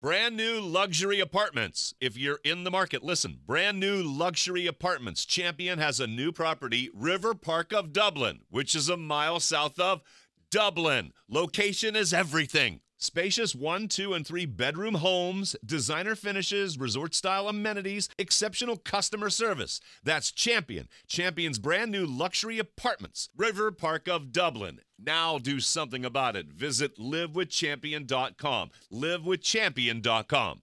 Brand new luxury apartments. If you're in the market, listen. Brand new luxury apartments. Champion has a new property, River Park of Dublin, which is a mile south of Dublin. Location is everything. Spacious 1, 2, and 3 bedroom homes, designer finishes, resort-style amenities, exceptional customer service. That's Champion. Champion's brand new luxury apartments, River Park of Dublin. Now do something about it. Visit livewithchampion.com. livewithchampion.com.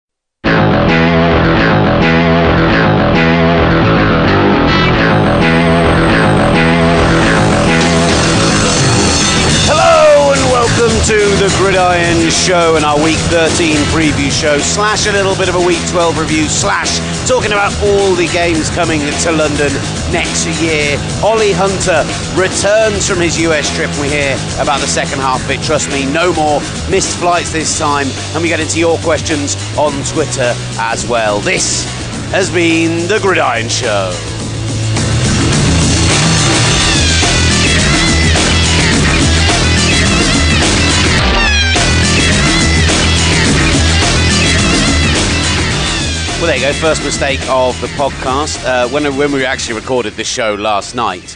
Hello and welcome to the Gridiron Show and our Week 13 preview show / a little bit of a Week 12 review / talking about all the games coming to London next year. Ollie Hunter returns from his US trip and we hear about the second half of it. Trust me, no more missed flights this time, and we get into your questions on Twitter as well. This has been the Gridiron Show. Well, there you go. First mistake of the podcast. When we actually recorded this show last night,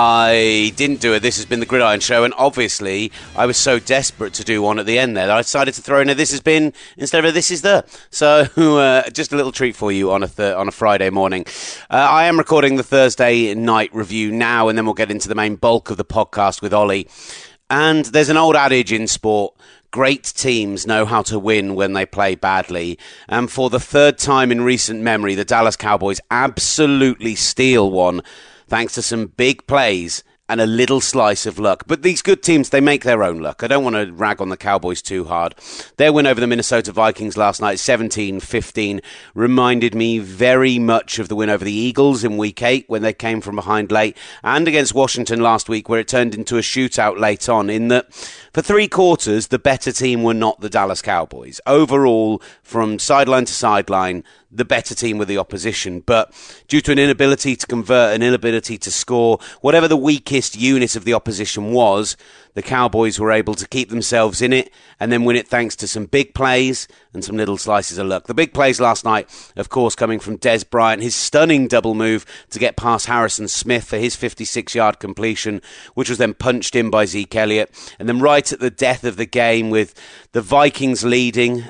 I didn't do it. This has been the Gridiron Show, and obviously I was so desperate to do one at the end there that I decided to throw in a This Has Been instead of a This Is The. So just a little treat for you on a Friday morning. I am recording the Thursday night review now, and then we'll get into the main bulk of the podcast with Ollie. And there's an old adage in sport: great teams know how to win when they play badly. And for the third time in recent memory, the Dallas Cowboys absolutely steal one thanks to some big plays and a little slice of luck. But these good teams, they make their own luck. I don't want to rag on the Cowboys too hard. Their win over the Minnesota Vikings last night, 17-15, reminded me very much of the win over the Eagles in Week 8 when they came from behind late, and against Washington last week where it turned into a shootout late on, in that for 3 quarters, the better team were not the Dallas Cowboys. Overall, from sideline to sideline, the better team were the opposition. But due to an inability to convert, an inability to score, whatever the weakest unit of the opposition was, the Cowboys were able to keep themselves in it and then win it thanks to some big plays and some little slices of luck. The big plays last night, of course, coming from Des Bryant, his stunning double move to get past Harrison Smith for his 56-yard completion, which was then punched in by Zeke Elliott. And then right at the death of the game, with the Vikings leading,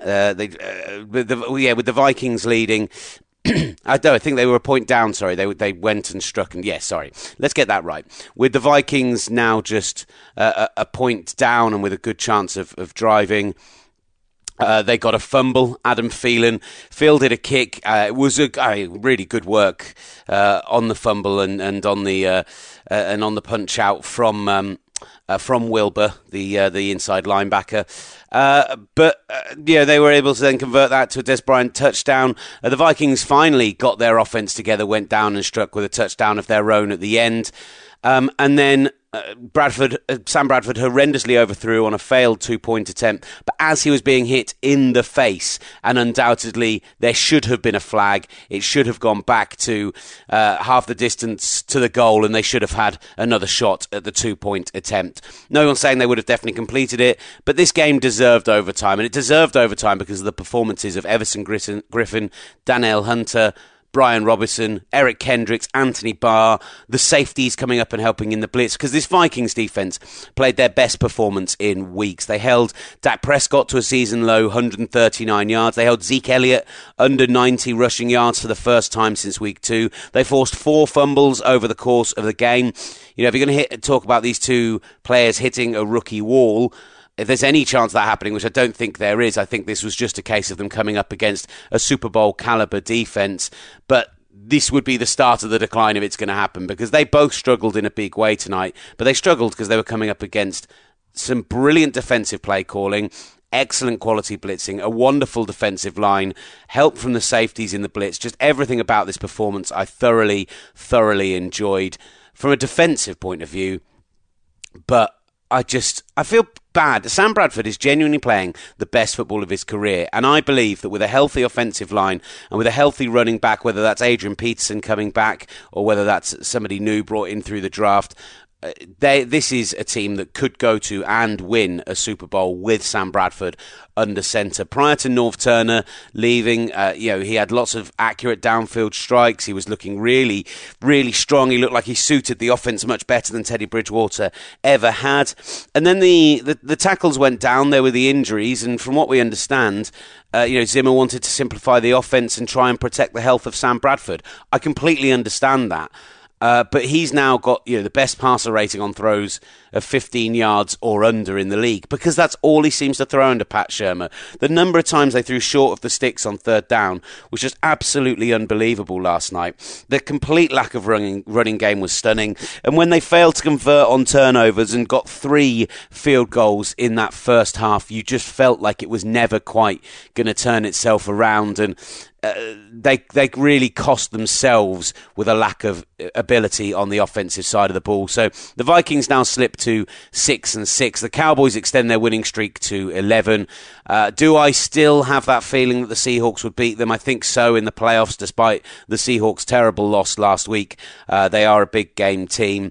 with the Vikings leading, I think they were a point down, sorry. They went and struck, and let's get that right. With the Vikings now just a point down and with a good chance of driving, they got a fumble. Adam Thielen fielded a kick. It was a really good work on the fumble and on the punch out from Wilbur, the inside linebacker. They were able to then convert that to a Des Bryant touchdown. The Vikings finally got their offense together, went down and struck with a touchdown of their own at the end. And then Sam Bradford horrendously overthrew on a failed 2-point attempt, but as he was being hit in the face, and undoubtedly there should have been a flag, it should have gone back to half the distance to the goal, and they should have had another shot at the 2-point attempt. No one's saying they would have definitely completed it, but this game deserved overtime, and it deserved overtime because of the performances of Everson Griffin, Danielle Hunter, Brian Robinson, Eric Kendricks, Anthony Barr, the safeties coming up and helping in the blitz, because this Vikings defense played their best performance in weeks. They held Dak Prescott to a season-low 139 yards. They held Zeke Elliott under 90 rushing yards for the first time since week 2. They forced 4 fumbles over the course of the game. You know, if you're going to talk about these two players hitting a rookie wall, if there's any chance of that happening, which I don't think there is, I think this was just a case of them coming up against a Super Bowl caliber defense. But this would be the start of the decline if it's going to happen, because they both struggled in a big way tonight. But they struggled because they were coming up against some brilliant defensive play calling, excellent quality blitzing, a wonderful defensive line, help from the safeties in the blitz. Just everything about this performance I thoroughly enjoyed from a defensive point of view. But I feel bad. Sam Bradford is genuinely playing the best football of his career, and I believe that with a healthy offensive line and with a healthy running back, whether that's Adrian Peterson coming back or whether that's somebody new brought in through the draft, this is a team that could go to and win a Super Bowl with Sam Bradford under centre. Prior to North Turner leaving, he had lots of accurate downfield strikes. He was looking really, really strong. He looked like he suited the offense much better than Teddy Bridgewater ever had. And then the tackles went down. There were the injuries, and from what we understand, Zimmer wanted to simplify the offense and try and protect the health of Sam Bradford. I completely understand that. But he's now got the best passer rating on throws of 15 yards or under in the league, because that's all he seems to throw under Pat Shurmur. The number of times they threw short of the sticks on third down was just absolutely unbelievable last night. The complete lack of running game was stunning. And when they failed to convert on turnovers and got 3 field goals in that first half, you just felt like it was never quite going to turn itself around. And they really cost themselves with a lack of ability on the offensive side of the ball. So the Vikings now slip to 6-6. The Cowboys extend their winning streak to 11. Do I still have that feeling that the Seahawks would beat them? I think so in the playoffs, despite the Seahawks' terrible loss last week. They are a big game team.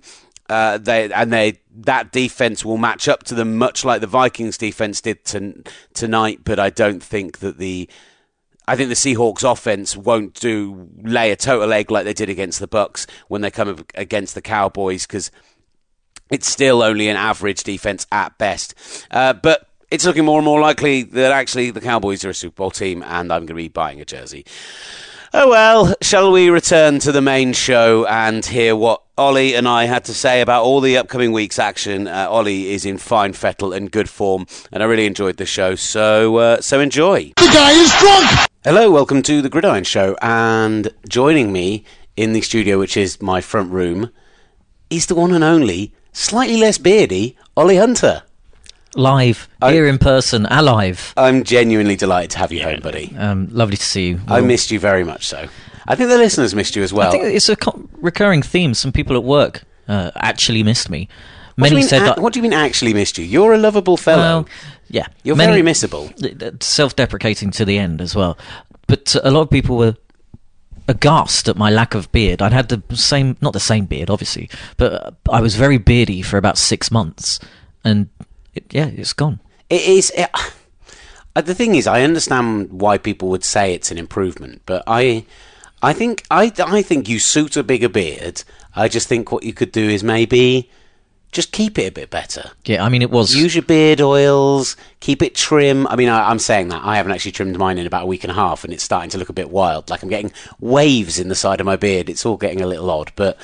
That defense will match up to them much like the Vikings defense did tonight, but I don't think that I think the Seahawks offense won't lay a total egg like they did against the Bucs when they come up against the Cowboys, because it's still only an average defense at best. But it's looking more and more likely that actually the Cowboys are a Super Bowl team, and I'm going to be buying a jersey. Oh well, shall we return to the main show and hear what Ollie and I had to say about all the upcoming week's action? Ollie is in fine fettle and good form, and I really enjoyed the show, so enjoy. The guy is drunk! Hello, welcome to The Gridiron Show, and joining me in the studio, which is my front room, is the one and only, slightly less beardy, Ollie Hunter. Live, here in person, alive. I'm genuinely delighted to have you home, buddy. Lovely to see you. I missed you very much so. I think the listeners missed you as well. I think it's a recurring theme. Some people at work actually missed me. What do you mean actually missed you? You're a lovable fellow. Well, yeah. You're very missable. Self-deprecating to the end as well. But a lot of people were aghast at my lack of beard. I'd had not the same beard, obviously, but I was very beardy for about 6 months. And it's gone. It is. The thing is, I understand why people would say it's an improvement, but I think you suit a bigger beard. I just think what you could do is maybe just keep it a bit better. Yeah, I mean, it was... Use your beard oils, keep it trim. I mean, I'm saying that. I haven't actually trimmed mine in about a week and a half, and it's starting to look a bit wild. Like I'm getting waves in the side of my beard. It's all getting a little odd. But,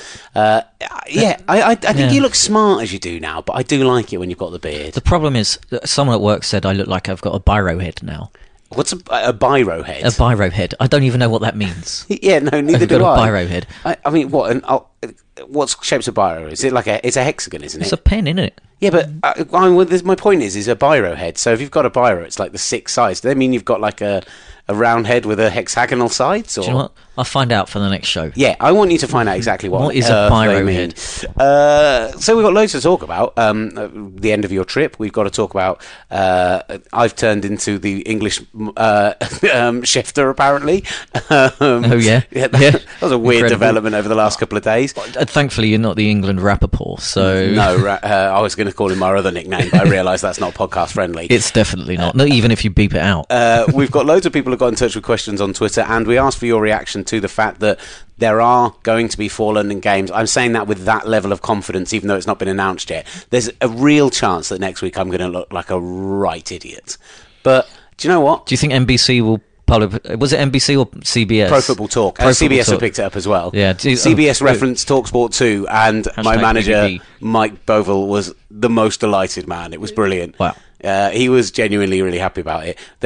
I think you look smart as you do now, but I do like it when you've got the beard. The problem is, someone at work said I look like I've got a biro head now. What's a biro head? A biro head. I don't even know what that means. Yeah, no, neither do I. I've got a biro head. I mean, what shape's a biro? Is it it's a hexagon, isn't it? It's a pen, isn't it? Yeah, but my point is a biro head. So if you've got a biro, it's like the 6 sides. Does that mean you've got like a round head with a hexagonal sides? Or? Do you know what? I'll find out for the next show. Yeah, I want you to find out exactly what is a biro head. So we've got loads to talk about. The end of your trip. We've got to talk about... I've turned into the English Schefter, apparently. Oh, yeah? That was a weird development over the last couple of days. Thankfully, you're not the England Rappaport, so... No, I was going to call him our other nickname, but I realised that's not podcast friendly. It's definitely not. Not even if you beep it out. We've got loads of people who got in touch with questions on Twitter, and we asked for your reaction to the fact that there are going to be 4 London games. I'm saying that with that level of confidence, even though it's not been announced yet. There's a real chance that next week I'm going to look like a right idiot. But do you know what? Do you think NBC will... Was it NBC or CBS? Pro Football Talk. CBS have picked it up as well. Yeah. CBS referenced TalkSport 2, and my manager, BBB. Mike Bovell, was the most delighted man. It was brilliant. Wow. He was genuinely really happy about it. They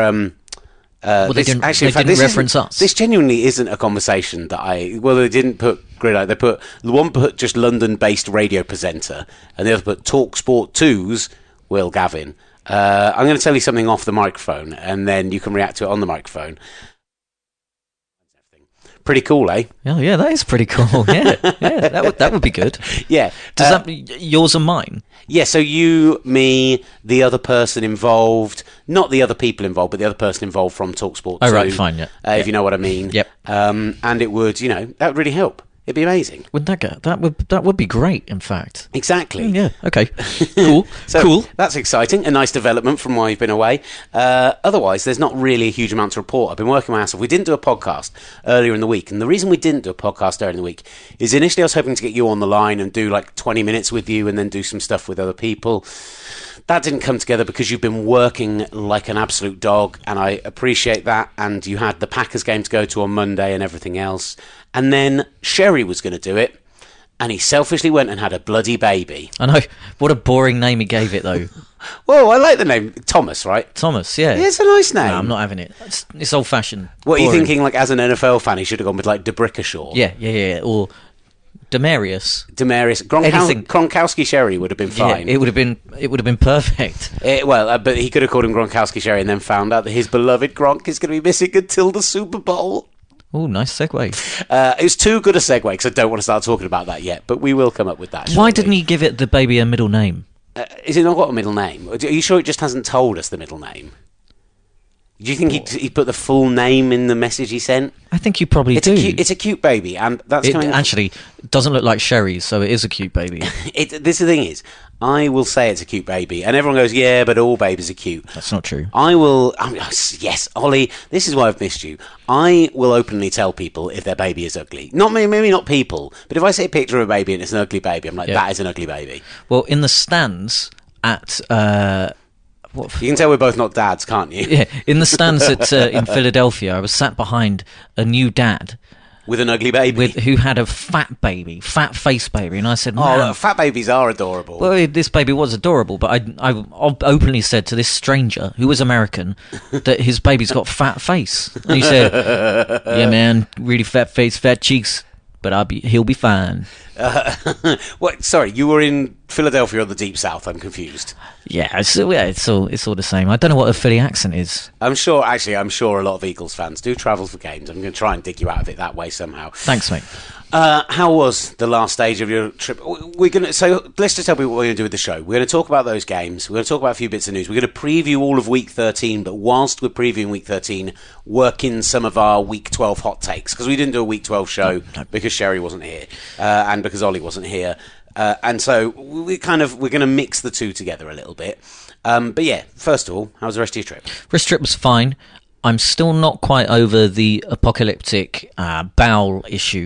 didn't reference us. This genuinely isn't a conversation that they didn't put Gridiron. One put just London-based radio presenter, and the other put TalkSport 2's Will Gavin. I'm going to tell you something off the microphone, and then you can react to it on the microphone. Pretty cool, eh? Oh, yeah, that is pretty cool. Yeah, that would be good. Yeah. Does that yours and mine? Yeah, so you, me, the other person involved, not the other people involved, but the other person involved from TalkSport 2. Oh, right, fine, yeah. If you know what I mean. Yep. And it would, that would really help. It'd be amazing. Wouldn't that would be great, in fact. Exactly. Yeah, okay. Cool. So cool. That's exciting. A nice development from while you've been away. Otherwise, there's not really a huge amount to report. I've been working my ass off. We didn't do a podcast earlier in the week. And the reason we didn't do a podcast earlier in the week is initially I was hoping to get you on the line and do like 20 minutes with you and then do some stuff with other people. That didn't come together because you've been working like an absolute dog, and I appreciate that. And you had the Packers game to go to on Monday and everything else. And then Sherry was going to do it, and he selfishly went and had a bloody baby. I know. What a boring name he gave it, though. Whoa, I like the name. Thomas, right? Thomas, yeah. It's a nice name. No, I'm not having it. It's old-fashioned. What are you boring. thinking, like, as an NFL fan, he should have gone with, like, DeBrickashaw? Yeah. Or Demarius. Anything. Gronkowski Sherry would have been fine. Yeah, it would have been perfect. But he could have called him Gronkowski Sherry and then found out that his beloved Gronk is going to be missing until the Super Bowl. Oh, nice segue. It was too good a segue because I don't want to start talking about that yet, but we will come up with that shortly. Why didn't he give it the baby a middle name? Is it not got a middle name? Are you sure it just hasn't told us the middle name? Do you think he put the full name in the message he sent? I think you probably do. It's a cute baby, and that's It coming. actually doesn't look like Sherry's, so it is a cute baby. This the thing is, I will say it's a cute baby, and everyone goes, "Yeah, but all babies are cute." That's not true. Yes, Ollie. This is why I've missed you. I will openly tell people if their baby is ugly. Maybe not people, but if I see a picture of a baby and it's an ugly baby, I'm like, Yeah. that is an ugly baby. Well, in the stands at You can tell we're both not dads, can't you? yeah, in the stands in Philadelphia, I was sat behind a new dad With an ugly baby. who had a fat face baby, and I said, "Man, fat babies are adorable. well, this baby was adorable," but I openly said to this stranger who was American that his baby's got fat face, and he said, "Yeah, man, really fat face, fat cheeks, but he'll be fine." What? Sorry, you were in Philadelphia or the Deep South? I'm confused. Yeah, it's all the same. I don't know what a Philly accent is. I'm sure a lot of Eagles fans do travel for games. I'm going to try and dig you out of it that way somehow. Thanks, mate. How was the last stage of your trip? So let's just tell people what we're going to do with the show. We're going to talk about those games. We're going to talk about a few bits of news. We're going to preview all of Week 13, but whilst we're previewing Week 13, work in some of our Week 12 hot takes, because we didn't do a Week 12 show because Sherry wasn't here and because Ollie wasn't here. And so we're going to mix the two together a little bit. But yeah, first of all, how was the rest of your trip? Rest trip was fine. I'm still not quite over the apocalyptic bowel issue.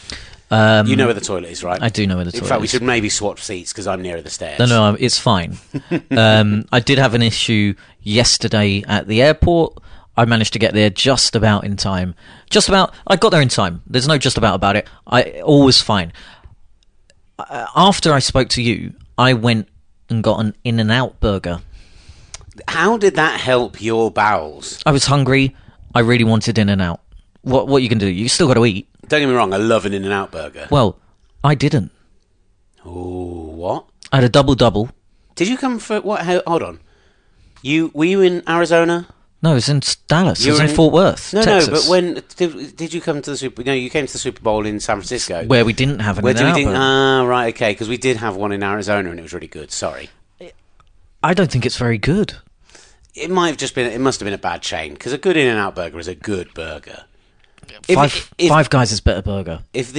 You know where the toilet is, right? I do know where the toilet is. In fact, we should maybe swap seats because I'm nearer the stairs. No, it's fine. I did have an issue yesterday at the airport. I managed to get there just about in time. I got there in time. There's no just about it. All was fine. After I spoke to you, I went and got an In-N-Out burger. How did that help your bowels? I was hungry. I really wanted In-N-Out. What you can do? You still got to eat. Don't get me wrong, I love an In-N-Out burger. Well, I didn't. Oh, what? I had a double. Did you come for what? Hold on. Were you in Arizona? No, it was in Dallas. It was in Fort Worth, Texas. No, but when did you come to the Super? No, you came to the Super Bowl in San Francisco, where we didn't have an In-N-Out burger. Right, okay, because we did have one in Arizona and it was really good. Sorry, I don't think it's very good. It must have been a bad chain because a good In-N-Out burger is a good burger. Five Guys is better burger.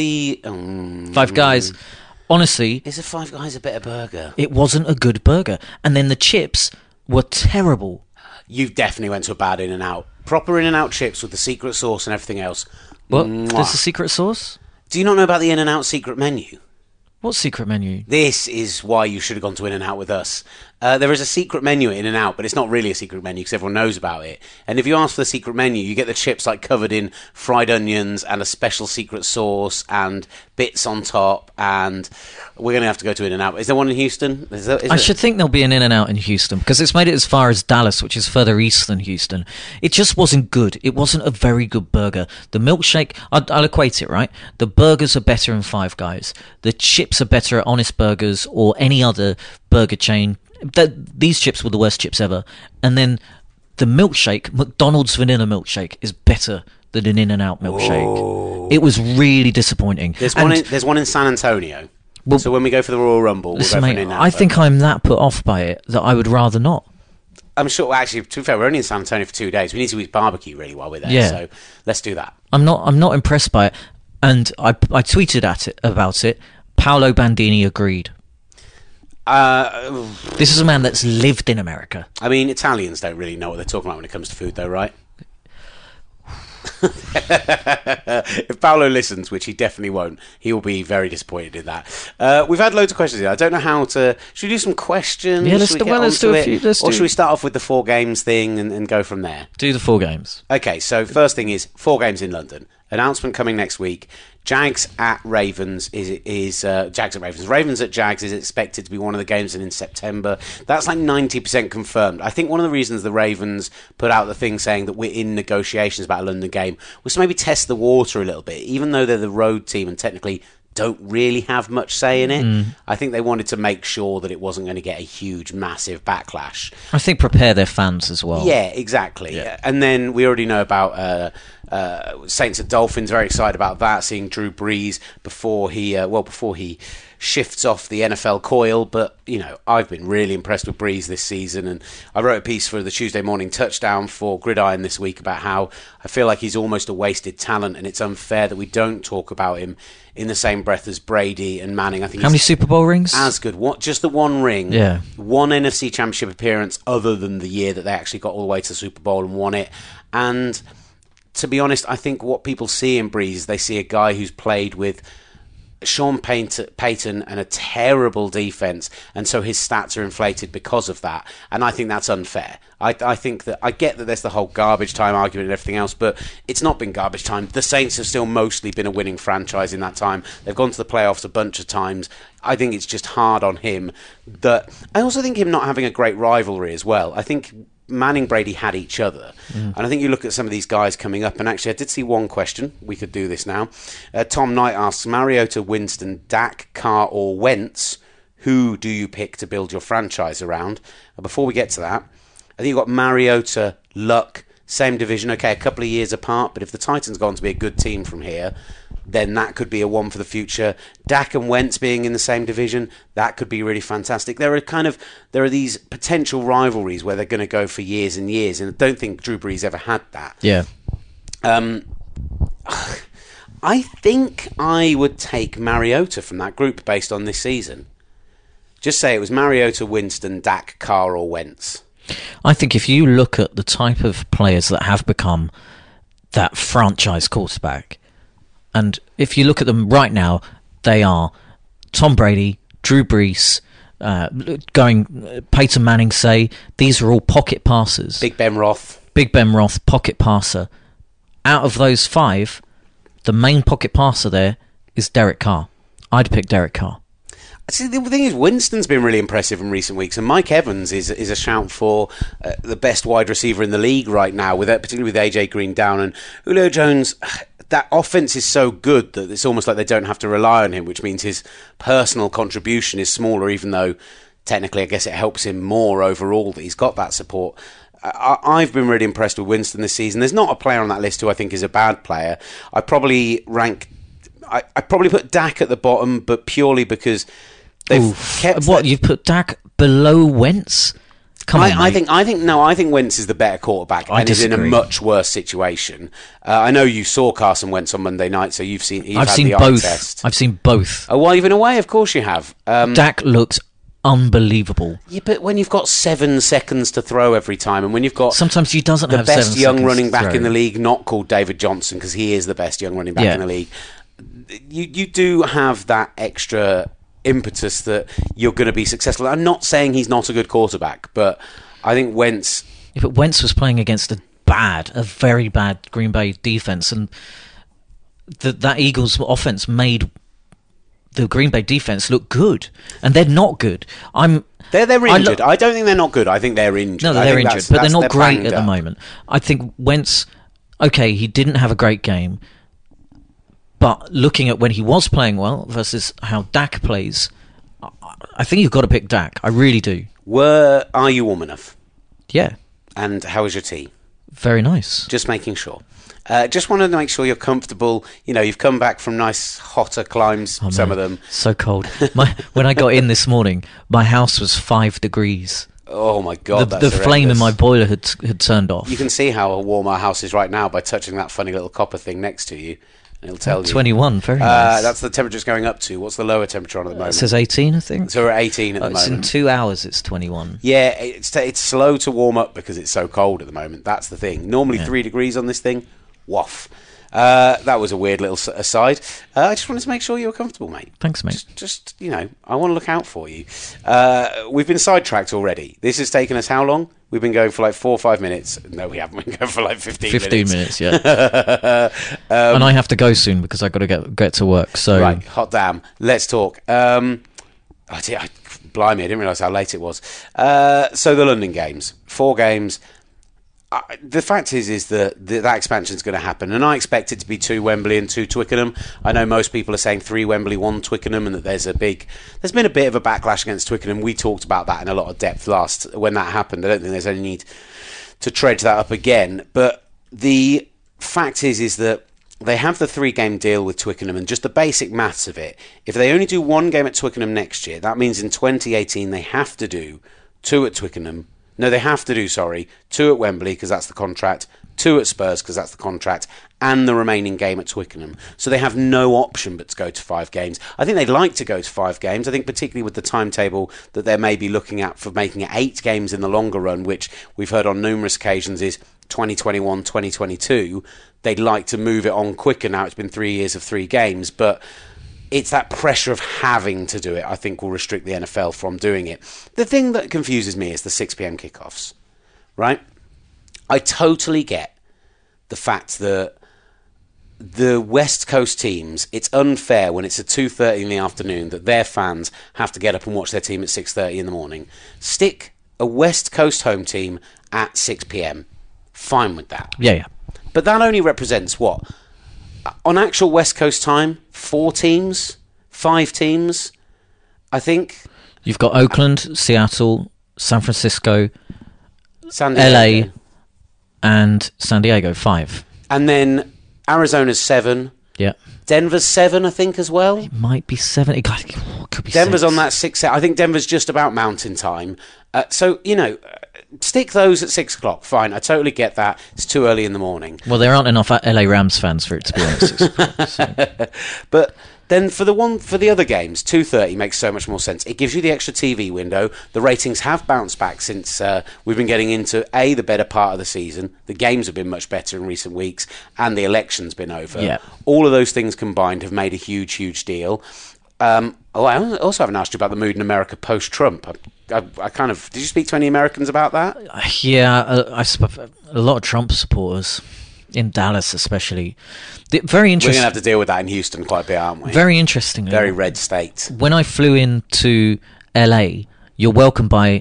Five Guys, honestly, is a Five Guys a better burger? It wasn't a good burger, and then the chips were terrible. You definitely went to a bad In-N-Out. Proper In-N-Out chips with the secret sauce and everything else. What? Mwah. There's a secret sauce? Do you not know about the In-N-Out secret menu? What secret menu? This is why you should have gone to In-N-Out with us. There is a secret menu at In-N-Out, but it's not really a secret menu because everyone knows about it. And if you ask for the secret menu, you get the chips like covered in fried onions and a special secret sauce and bits on top. And we're going to have to go to In-N-Out. Is there one in Houston? I should think there'll be an In-N-Out in Houston because it's made it as far as Dallas, which is further east than Houston. It just wasn't good. It wasn't a very good burger. The milkshake, I'll equate it, right? The burgers are better in Five Guys. The chips are better at Honest Burgers or any other burger chain. These chips were the worst chips ever. And then the milkshake, McDonald's vanilla milkshake, is better than an In-N-Out milkshake. Whoa. It was really disappointing. There's one in San Antonio. Well, so when we go for the Royal Rumble, we'll go for an In-N-Out. I think I'm that put off by it that I would rather not. I'm sure, actually, to be fair, we're only in San Antonio for 2 days. We need to eat barbecue really while we're there, so let's do that. I'm not impressed by it. And I tweeted about it. Paolo Bandini agreed. This is a man that's lived in America. I mean, Italians don't really know what they're talking about when it comes to food, though, right? If Paolo listens, which he definitely won't, he will be very disappointed in that. We've had loads of questions here. I don't know how to... Should we do some questions? Yeah, let's do a few. Or should we start off with the 4 games thing and go from there? Do the 4 games. Okay, so first thing is 4 games in London. Announcement coming next week. Jags at Ravens is Jags at Ravens. Ravens at Jags is expected to be one of the games in September. That's like 90% confirmed. I think one of the reasons the Ravens put out the thing saying that we're in negotiations about a London game was to maybe test the water a little bit, even though they're the road team and technically don't really have much say in it. I think they wanted to make sure that it wasn't going to get a huge, massive backlash. I think prepare their fans as well. Yeah, exactly. Yeah. And then we already know about Saints at Dolphins. Very excited about that. Seeing Drew Brees before he shifts off the NFL coil. But I've been really impressed with Brees this season, and I wrote a piece for the Tuesday Morning Touchdown for Gridiron this week about how I feel like he's almost a wasted talent, and it's unfair that we don't talk about him in the same breath as Brady and Manning. I think how many Super Bowl rings? As good. Just the one ring. Yeah. One NFC Championship appearance, other than the year that they actually got all the way to the Super Bowl and won it. And to be honest, I think what people see in Brees, they see a guy who's played with Sean Payton and a terrible defense, and so his stats are inflated because of that. And I think that's unfair. I think that I get that there's the whole garbage time argument and everything else, but it's not been garbage time. The Saints have still mostly been a winning franchise in that time. They've gone to the playoffs a bunch of times. I think it's just hard on him. I also think him not having a great rivalry as well. I think Manning, Brady had each other. And I think you look at some of these guys coming up, and actually I did see one question. We could do this now. Tom Knight asks, Mariota, Winston, Dak, Carr or Wentz, who do you pick to build your franchise around? Before we get to that, I think you've got Mariota, Luck, same division, okay, a couple of years apart, but if the Titans go on to be a good team from here, then that could be a one for the future. Dak and Wentz being in the same division, that could be really fantastic. There are these potential rivalries where they're going to go for years and years, and I don't think Drew Brees ever had that. Yeah. I think I would take Mariota from that group based on this season. Just say it was Mariota, Winston, Dak, Carr or Wentz. I think if you look at the type of players that have become that franchise quarterback, and if you look at them right now, they are Tom Brady, Drew Brees, Peyton Manning, say, these are all pocket passers. Big Ben Roth, pocket passer. Out of those 5, the main pocket passer there is Derek Carr. I'd pick Derek Carr. See, the thing is, Winston's been really impressive in recent weeks, and Mike Evans is a shout for the best wide receiver in the league right now, particularly with AJ Green down, and Julio Jones. That offense is so good that it's almost like they don't have to rely on him, which means his personal contribution is smaller, even though technically I guess it helps him more overall that he's got that support. I've been really impressed with Winston this season. There's not a player on that list who I think is a bad player. I probably put Dak at the bottom, but purely because they've kept... What, you've put Dak below Wentz? I think Wentz is the better quarterback and is in a much worse situation. I know you saw Carson Wentz on Monday night, so you've seen the eye test. I've seen both. Oh, while you've been away, of course you have. Dak looked unbelievable. Yeah, but when you've got 7 seconds to throw every time, and when you've got sometimes he doesn't have the best young running back in the league, not called David Johnson, because he is the best young running back in the league. You do have that extra impetus that you're going to be successful. I'm not saying he's not a good quarterback, but I think Wentz... Yeah, but Wentz was playing against a very bad Green Bay defense, and that Eagles offense made the Green Bay defense look good, and they're not good. They're injured. I don't think they're not good. I think they're injured. No, they're injured, but they're not great at the moment. I think Wentz, okay, he didn't have a great game, but looking at when he was playing well versus how Dak plays, I think you've got to pick Dak. I really do. Are you warm enough? Yeah. And how was your tea? Very nice. Just making sure. Just wanted to make sure you're comfortable. You've come back from nice hotter climbs, some of them. So cold. When I got in this morning, my house was 5 degrees. Oh my God, the flame in my boiler had turned off. You can see how warm our house is right now by touching that funny little copper thing next to you. It'll tell you. 21, very nice. That's the temperature it's going up to. What's the lower temperature on at the moment? It says 18, I think. So we're at 18 at the It's moment. in 2 hours, it's 21. Yeah, it's slow to warm up because it's so cold at the moment. That's the thing. Normally 3 degrees on this thing. Waff. That was a weird little aside. I just wanted to make sure you were comfortable, mate. Thanks, mate. Just I want to look out for you. We've been sidetracked already. This has taken us how long? We've been going for like 4 or 5 minutes. No, we haven't. We've been going for like 15 minutes. 15 minutes, yeah. And I have to go soon because I've got to get to work. So Right, hot damn. Let's talk. Blimey, I didn't realise how late it was. So the London games, 4 games. The fact is that expansion is going to happen, and I expect it to be 2 Wembley and 2 Twickenham. I know most people are saying 3 Wembley, 1 Twickenham, and that there's been a bit of a backlash against Twickenham. We talked about that in a lot of depth when that happened. I don't think there's any need to tread that up again. But the fact is that they have the 3-game deal with Twickenham, and just the basic maths of it, if they only do 1 game at Twickenham next year, that means in 2018 they have to do 2 at Twickenham. No, they have to do, 2 at Wembley because that's the contract, 2 at Spurs because that's the contract, and the remaining game at Twickenham. So they have no option but to go to 5 games. I think they'd like to go to 5 games. I think particularly with the timetable that they're maybe looking at for making it 8 games in the longer run, which we've heard on numerous occasions is 2021, 2022. They'd like to move it on quicker now. It's been 3 years of 3 games, but it's that pressure of having to do it, I think, will restrict the NFL from doing it. The thing that confuses me is the 6 p.m. kickoffs, right? I totally get the fact that the West Coast teams, it's unfair when it's at 2:30 in the afternoon that their fans have to get up and watch their team at 6:30 in the morning. Stick a West Coast home team at 6 p.m. Fine with that. yeah. But that only represents what? On actual West Coast time, 4 teams, 5 teams, I think. You've got Oakland, Seattle, San Francisco, San Diego. LA, and San Diego, 5. And then Arizona's 7. Yeah. Denver's 7, I think, as well. Might be 7. It could be Denver's 6. on that 6. I think Denver's just about mountain time. So, stick those at 6 o'clock. Fine, I totally get that. It's too early in the morning. Well, there aren't enough LA Rams fans for it to be on 6 o'clock. So. But then for the other games, 2:30 makes so much more sense. It gives you the extra TV window. The ratings have bounced back since we've been getting into the better part of the season. The games have been much better in recent weeks, and the election's been over. Yeah. All of those things combined have made a huge, huge deal. I also haven't asked you about the mood in America post-Trump. I kind of... Did you speak to any Americans about that? Yeah, a lot of Trump supporters in Dallas, especially. Very We're interesting. going to have to deal with that in Houston quite a bit, aren't we? Very interesting. Very red state. When I flew into LA, you're welcomed by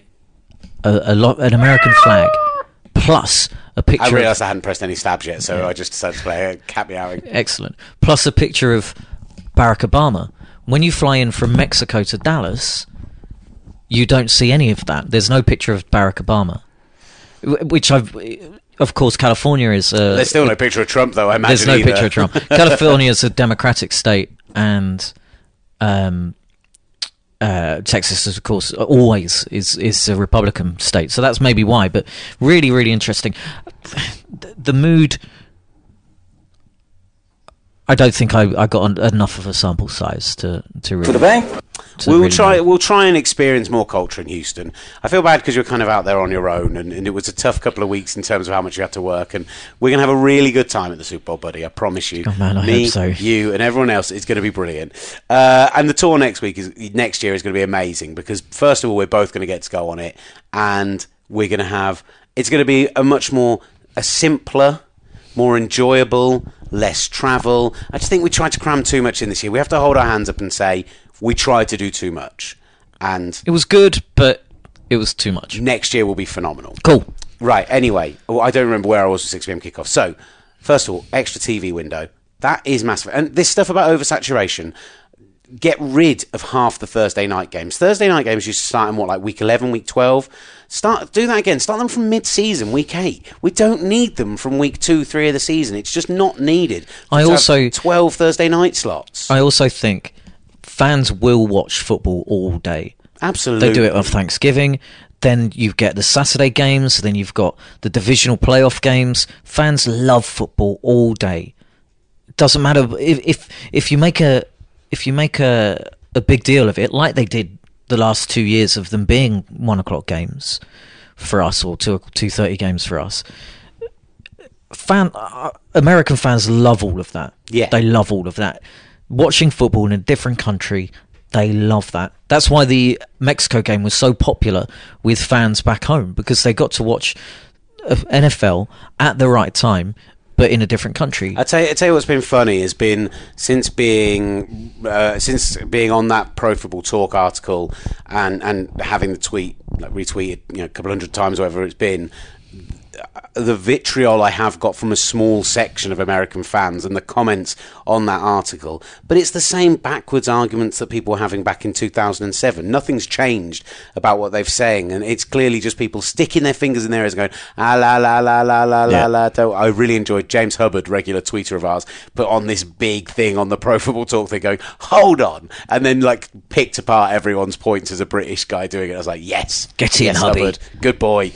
an American flag plus a picture. I realised I hadn't pressed any stabs yet, so I just decided to play a cat meowing. Excellent. Plus a picture of Barack Obama. When you fly in from Mexico to Dallas, you don't see any of that. There's no picture of Barack Obama, which of course, California is... There's still no picture of Trump, though, I imagine. There's no either. picture of Trump. California is a Democratic state, and Texas, is, of course, always is a Republican state. So that's maybe why, but really, really interesting. The mood... I don't think I got enough of a sample size to really... For the bank? We'll try and experience more culture in Houston. I feel bad because you're kind of out there on your own, and it was a tough couple of weeks in terms of how much you had to work. And we're going to have a really good time at the Super Bowl, buddy. I promise you. Oh man, I Me, hope so. You, and everyone else is going to be brilliant. And the tour next year is going to be amazing because first of all, we're both going to get to go on it, and we're going to have. It's going to be a simpler, more enjoyable, less travel. I just think we tried to cram too much in this year. We have to hold our hands up and say we tried to do too much. And it was good, but it was too much. Next year will be phenomenal. Cool. Right, anyway, I don't remember where I was with 6 p.m. kickoff. So, first of all, extra TV window. That is massive. And this stuff about oversaturation, get rid of half the Thursday night games. Thursday night games used to start in week 11, week 12. Do that again. Start them from mid-season, week 8. We don't need them from week 2, 3 of the season. It's just not needed. I also have 12 Thursday night slots. I also think fans will watch football all day. Absolutely. They do it on Thanksgiving. Then you get the Saturday games. Then you've got the divisional playoff games. Fans love football all day. doesn't matter if you make a big deal of it, like they did the last 2 years of them being 1 o'clock games for us, or 2:30 games for us. American fans love all of that. Yeah, they love all of that. Watching football in a different country, they love that. That's why the Mexico game was so popular with fans back home, because they got to watch NFL at the right time, but in a different country. I tell you what's been funny has been since being on that Pro Football Talk article and having the tweet retweeted a couple hundred times, whatever it's been. The vitriol I have got from a small section of American fans and the comments on that article, but it's the same backwards arguments that people were having back in 2007. Nothing's changed about what they're saying, and it's clearly just people sticking their fingers in their ears and going, ah, la, la, la, la, la, la, la. I really enjoyed James Hubbard, regular tweeter of ours, put on this big thing on the Pro Football Talk thing going, hold on, and then picked apart everyone's points as a British guy doing it. I was like, yes, get in, Hubbard, good boy.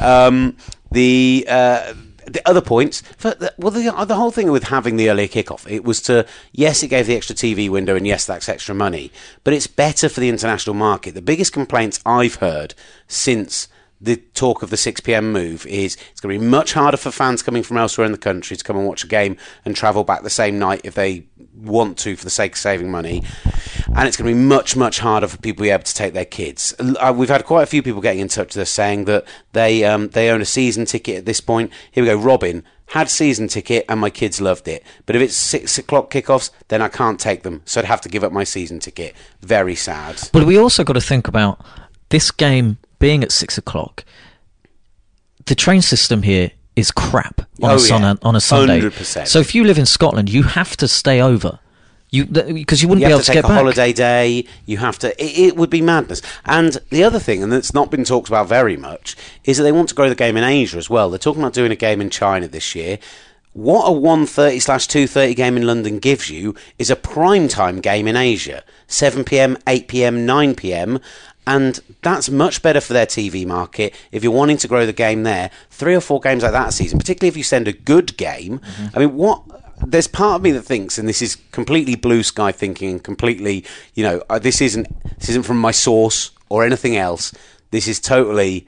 The other points, the whole thing with having the earlier kickoff, it was it gave the extra TV window, and yes, that's extra money, but it's better for the international market. The biggest complaints I've heard since the talk of the 6 p.m. move is it's going to be much harder for fans coming from elsewhere in the country to come and watch a game and travel back the same night if they want to, for the sake of saving money, and it's going to be much, much harder for people to be able to take their kids. We've had quite a few people getting in touch with us saying that they own a season ticket at this point. Here we go. Robin had season ticket and my kids loved it, but if it's 6 o'clock kickoffs, then I can't take them, so I'd have to give up my season ticket. Very sad. But we also got to think about this game being at 6 o'clock. The train system here is crap on a Sunday. 100%. So if you live in Scotland, you have to stay over. Because you wouldn't be able to get back. You have to take a holiday day. You have to. It would be madness. And the other thing, and it's not been talked about very much, is that they want to grow the game in Asia as well. They're talking about doing a game in China this year. What a 1:30/2:30 game in London gives you is a primetime game in Asia. 7 p.m, 8 p.m, 9 p.m, and that's much better for their TV market. If you're wanting to grow the game there, 3 or 4 games like that a season, particularly if you send a good game. I mean, there's part of me that thinks, and this is completely blue sky thinking, and completely, this isn't from my source or anything else. This is totally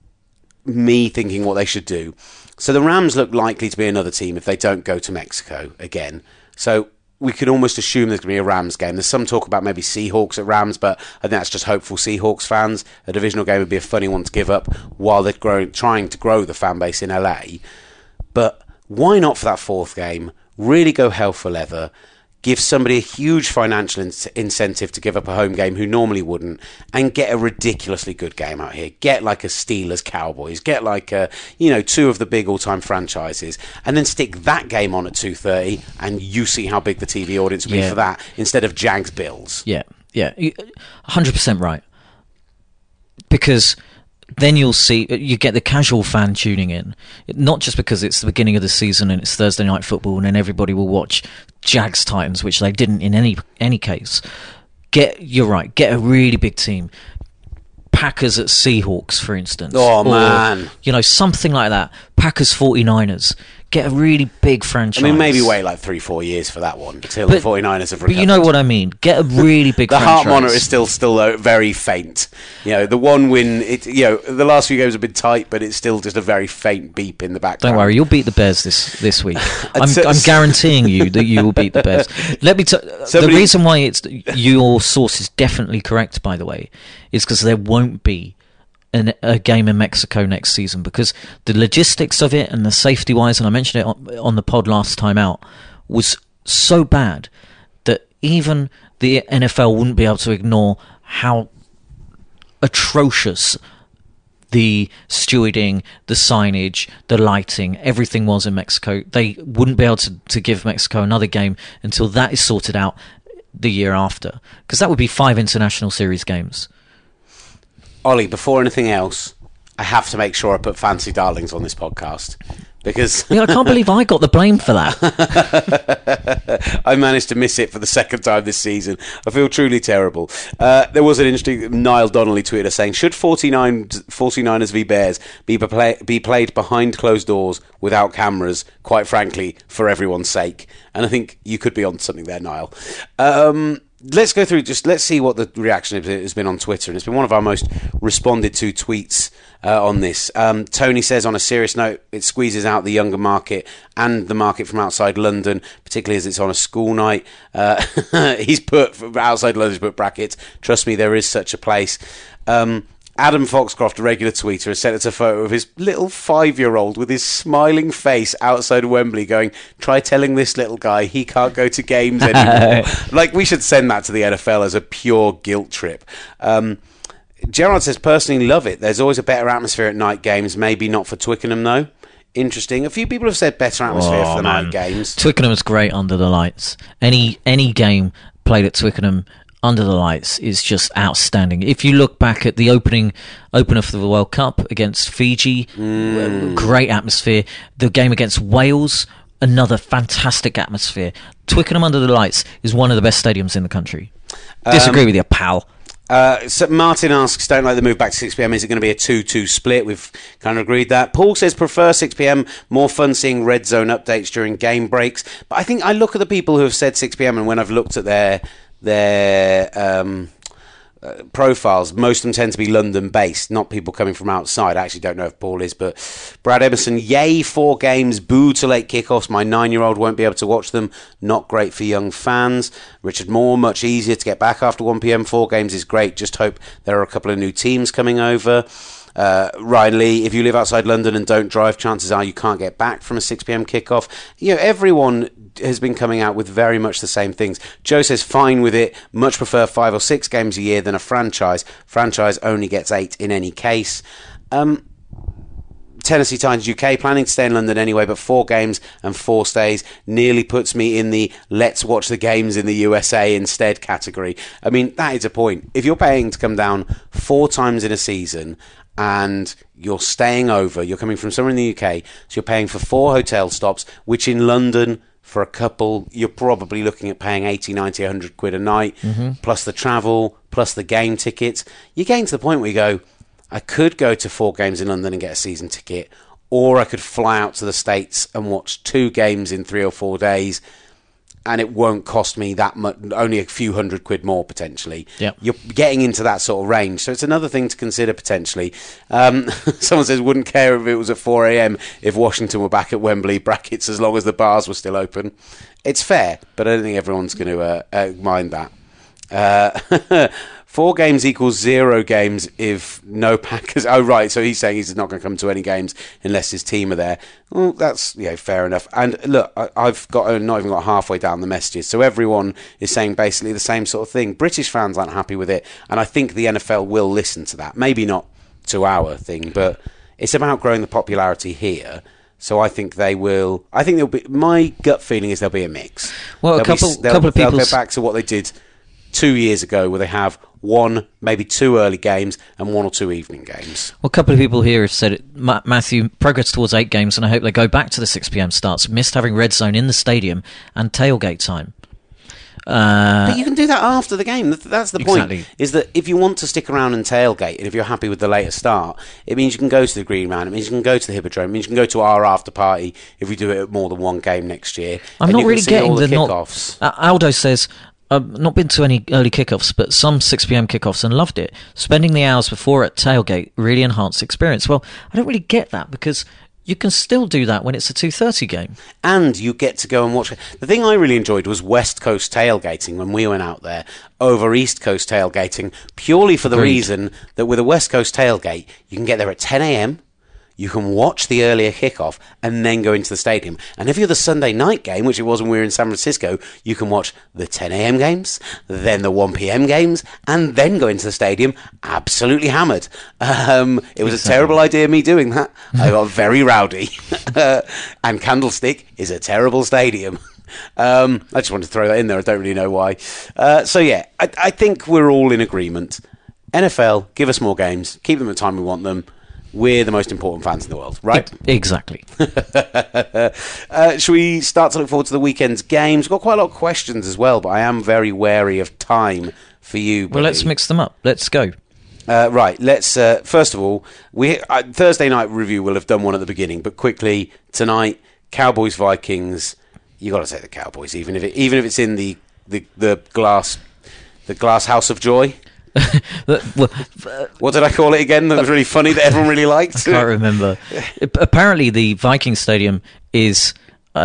me thinking what they should do. So the Rams look likely to be another team if they don't go to Mexico again. So we could almost assume there's going to be a Rams game. There's some talk about maybe Seahawks at Rams, but I think that's just hopeful Seahawks fans. A divisional game would be a funny one to give up while they're trying to grow the fan base in LA. But why not for that 4th game? Really go hell for leather. Give somebody a huge financial incentive to give up a home game who normally wouldn't, and get a ridiculously good game out here. Get a Steelers Cowboys, get 2 of the big all-time franchises, and then stick that game on at 2:30, and you see how big the TV audience will be for that, instead of Jags Bills. Yeah, 100% right. Because then you get the casual fan tuning in, not just because it's the beginning of the season and it's Thursday night football and then everybody will watch Jags Titans, which they didn't in any case. You're right, get a really big team. Packers at Seahawks, for instance. Man. Something like that. Packers 49ers. Get a really big franchise. I mean, maybe wait 3-4 years for that one until the 49ers have recovered. But you know what I mean. Get a really big franchise. The heart monitor is still very faint. The one win, the last few games have been tight, but it's still just a very faint beep in the background. Don't worry, you'll beat the Bears this week. I'm guaranteeing you that you will beat the Bears. Let me the reason why your source is definitely correct, by the way, is because there won't be a game in Mexico next season, because the logistics of it and the safety wise, and I mentioned it on the pod last time out, was so bad that even the NFL wouldn't be able to ignore how atrocious the stewarding, the signage, the lighting, everything was in Mexico. They wouldn't be able to give Mexico another game until that is sorted out the year after, because that would be 5 international series games. Ollie, before anything else, I have to make sure I put Fancy Darlings on this podcast. Because I can't believe I got the blame for that. I managed to miss it for the second time this season. I feel truly terrible. There was an interesting... Niall Donnelly tweeted us saying, should 49ers v Bears be played behind closed doors without cameras, quite frankly, for everyone's sake? And I think you could be on something there, Niall. Let's go through, let's see what the reaction has been on Twitter. And it's been one of our most responded to tweets on this. Tony says, on a serious note, it squeezes out the younger market and the market from outside London, particularly as it's on a school night. He's put, outside London, he's put brackets, trust me, there is such a place. Adam Foxcroft, a regular tweeter, has sent us a photo of his little 5-year-old with his smiling face outside Wembley going, try telling this little guy he can't go to games anymore. Like, we should send that to the NFL as a pure guilt trip. Gerard says, personally love it. There's always a better atmosphere at night games, maybe not for Twickenham though. Interesting. A few people have said better atmosphere for the night games. Twickenham's great under the lights. Any game played at Twickenham under the lights is just outstanding. If you look back at the opener for the World Cup against Fiji, great atmosphere. The game against Wales, another fantastic atmosphere. Twickenham under the lights is one of the best stadiums in the country. Disagree with you, pal. So Martin asks, don't like the move back to 6pm, is it going to be a 2-2 split? We've kind of agreed that. Paul says, prefer 6pm, more fun seeing red zone updates during game breaks. But I think I look at the people who have said 6pm, and when I've looked at their profiles, most of them tend to be London based, not people coming from outside. I actually don't know if Paul is, but Brad Emerson, yay 4 games, boo to late kickoffs, my 9-year-old won't be able to watch them, not great for young fans. Richard Moore, much easier to get back after 1pm, 4 games is great, just hope there are a couple of new teams coming over. Ryan Lee, if you live outside London and don't drive, chances are you can't get back from a 6pm kickoff. You know, everyone has been coming out with very much the same things. Joe says fine with it, much prefer 5 or 6 games a year than a franchise. Franchise only gets 8 in any case. Tennessee Titans UK, planning to stay in London anyway, but 4 games and 4 stays nearly puts me in the let's watch the games in the USA instead category. I mean, that is a point. If you're paying to come down 4 times in a season and you're staying over, you're coming from somewhere in the UK, so you're paying for 4 hotel stops, which in London, for a couple, you're probably looking at paying 80, 90, 100 quid a night, plus the travel, plus the game tickets. You're getting to the point where you go, I could go to 4 games in London and get a season ticket, or I could fly out to the States and watch 2 games in 3 or 4 days, and it won't cost me that much, only a few hundred quid more potentially. Yep. You're getting into that sort of range, so it's another thing to consider potentially. Someone says, wouldn't care if it was at 4 a.m. if Washington were back at Wembley, brackets, as long as the bars were still open. It's fair, but I don't think everyone's going to mind that. 4 games equals 0 games if no Packers... Oh, right, so he's saying he's not going to come to any games unless his team are there. Well, that's fair enough. And look, I've not even got halfway down the messages, so everyone is saying basically the same sort of thing. British fans aren't happy with it, and I think the NFL will listen to that. Maybe not to our thing, but it's about growing the popularity here. So I think they will... I think there'll be... My gut feeling is there'll be a mix. Well, a couple of people... They'll go back to what they did 2 years ago, where they have 1, maybe 2 early games and 1 or 2 evening games. Well, a couple of people here have said it. Matthew, progress towards 8 games, and I hope they go back to the 6pm starts. Missed having red zone in the stadium and tailgate time. But you can do that after the game. That's the point. Exactly. Is that if you want to stick around and tailgate, and if you're happy with the later start, it means you can go to the Green Man. It means you can go to the Hippodrome. It means you can go to our after party if we do it at more than 1 game next year. I'm not really getting the kickoffs. Aldo says, I've not been to any early kickoffs, but some 6pm kickoffs and loved it. Spending the hours before at tailgate really enhanced the experience. Well, I don't really get that, because you can still do that when it's a 2:30 game. And you get to go and watch. The thing I really enjoyed was West Coast tailgating when we went out there over East Coast tailgating, purely for the reason that with a West Coast tailgate, you can get there at 10 a.m, you can watch the earlier kickoff and then go into the stadium. And if you're the Sunday night game, which it was when we were in San Francisco, you can watch the 10 a.m. games, then the 1 p.m. games, and then go into the stadium absolutely hammered. It was a terrible idea, me doing that. I got very rowdy. And Candlestick is a terrible stadium. I just wanted to throw that in there. I don't really know why. I think we're all in agreement. NFL, give us more games. Keep them at the time we want them. we're the most important fans in the world, right? Exactly. Should we start to look forward to the weekend's games? We've got quite a lot of questions as well, but I am very wary of time for you, buddy. Well, let's mix them up. Let's go. Right, let's first of all, Thursday night review will have done one at the beginning, but quickly tonight, Cowboys Vikings. You got to say the Cowboys, even if it's in the glass house of joy. What did I call it again? That was really funny that everyone really liked. I can't remember. Apparently, the Viking Stadium is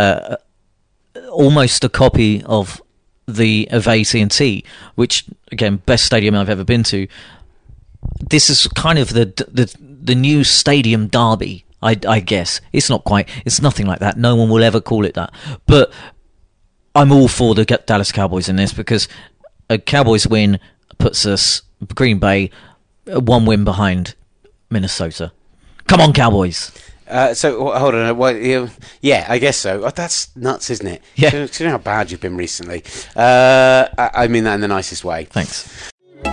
almost a copy of AT&T, which again, best stadium I've ever been to. This is kind of the new stadium derby, I guess. It's not quite. It's nothing like that. No one will ever call it that. But I'm all for the Dallas Cowboys in this, because a Cowboys win puts us, Green Bay, one win behind Minnesota. Come on, Cowboys. So hold on. Yeah, I guess so. Oh, that's nuts, isn't it? Yeah. Do you know how bad you've been recently? I mean that in the nicest way. Thanks.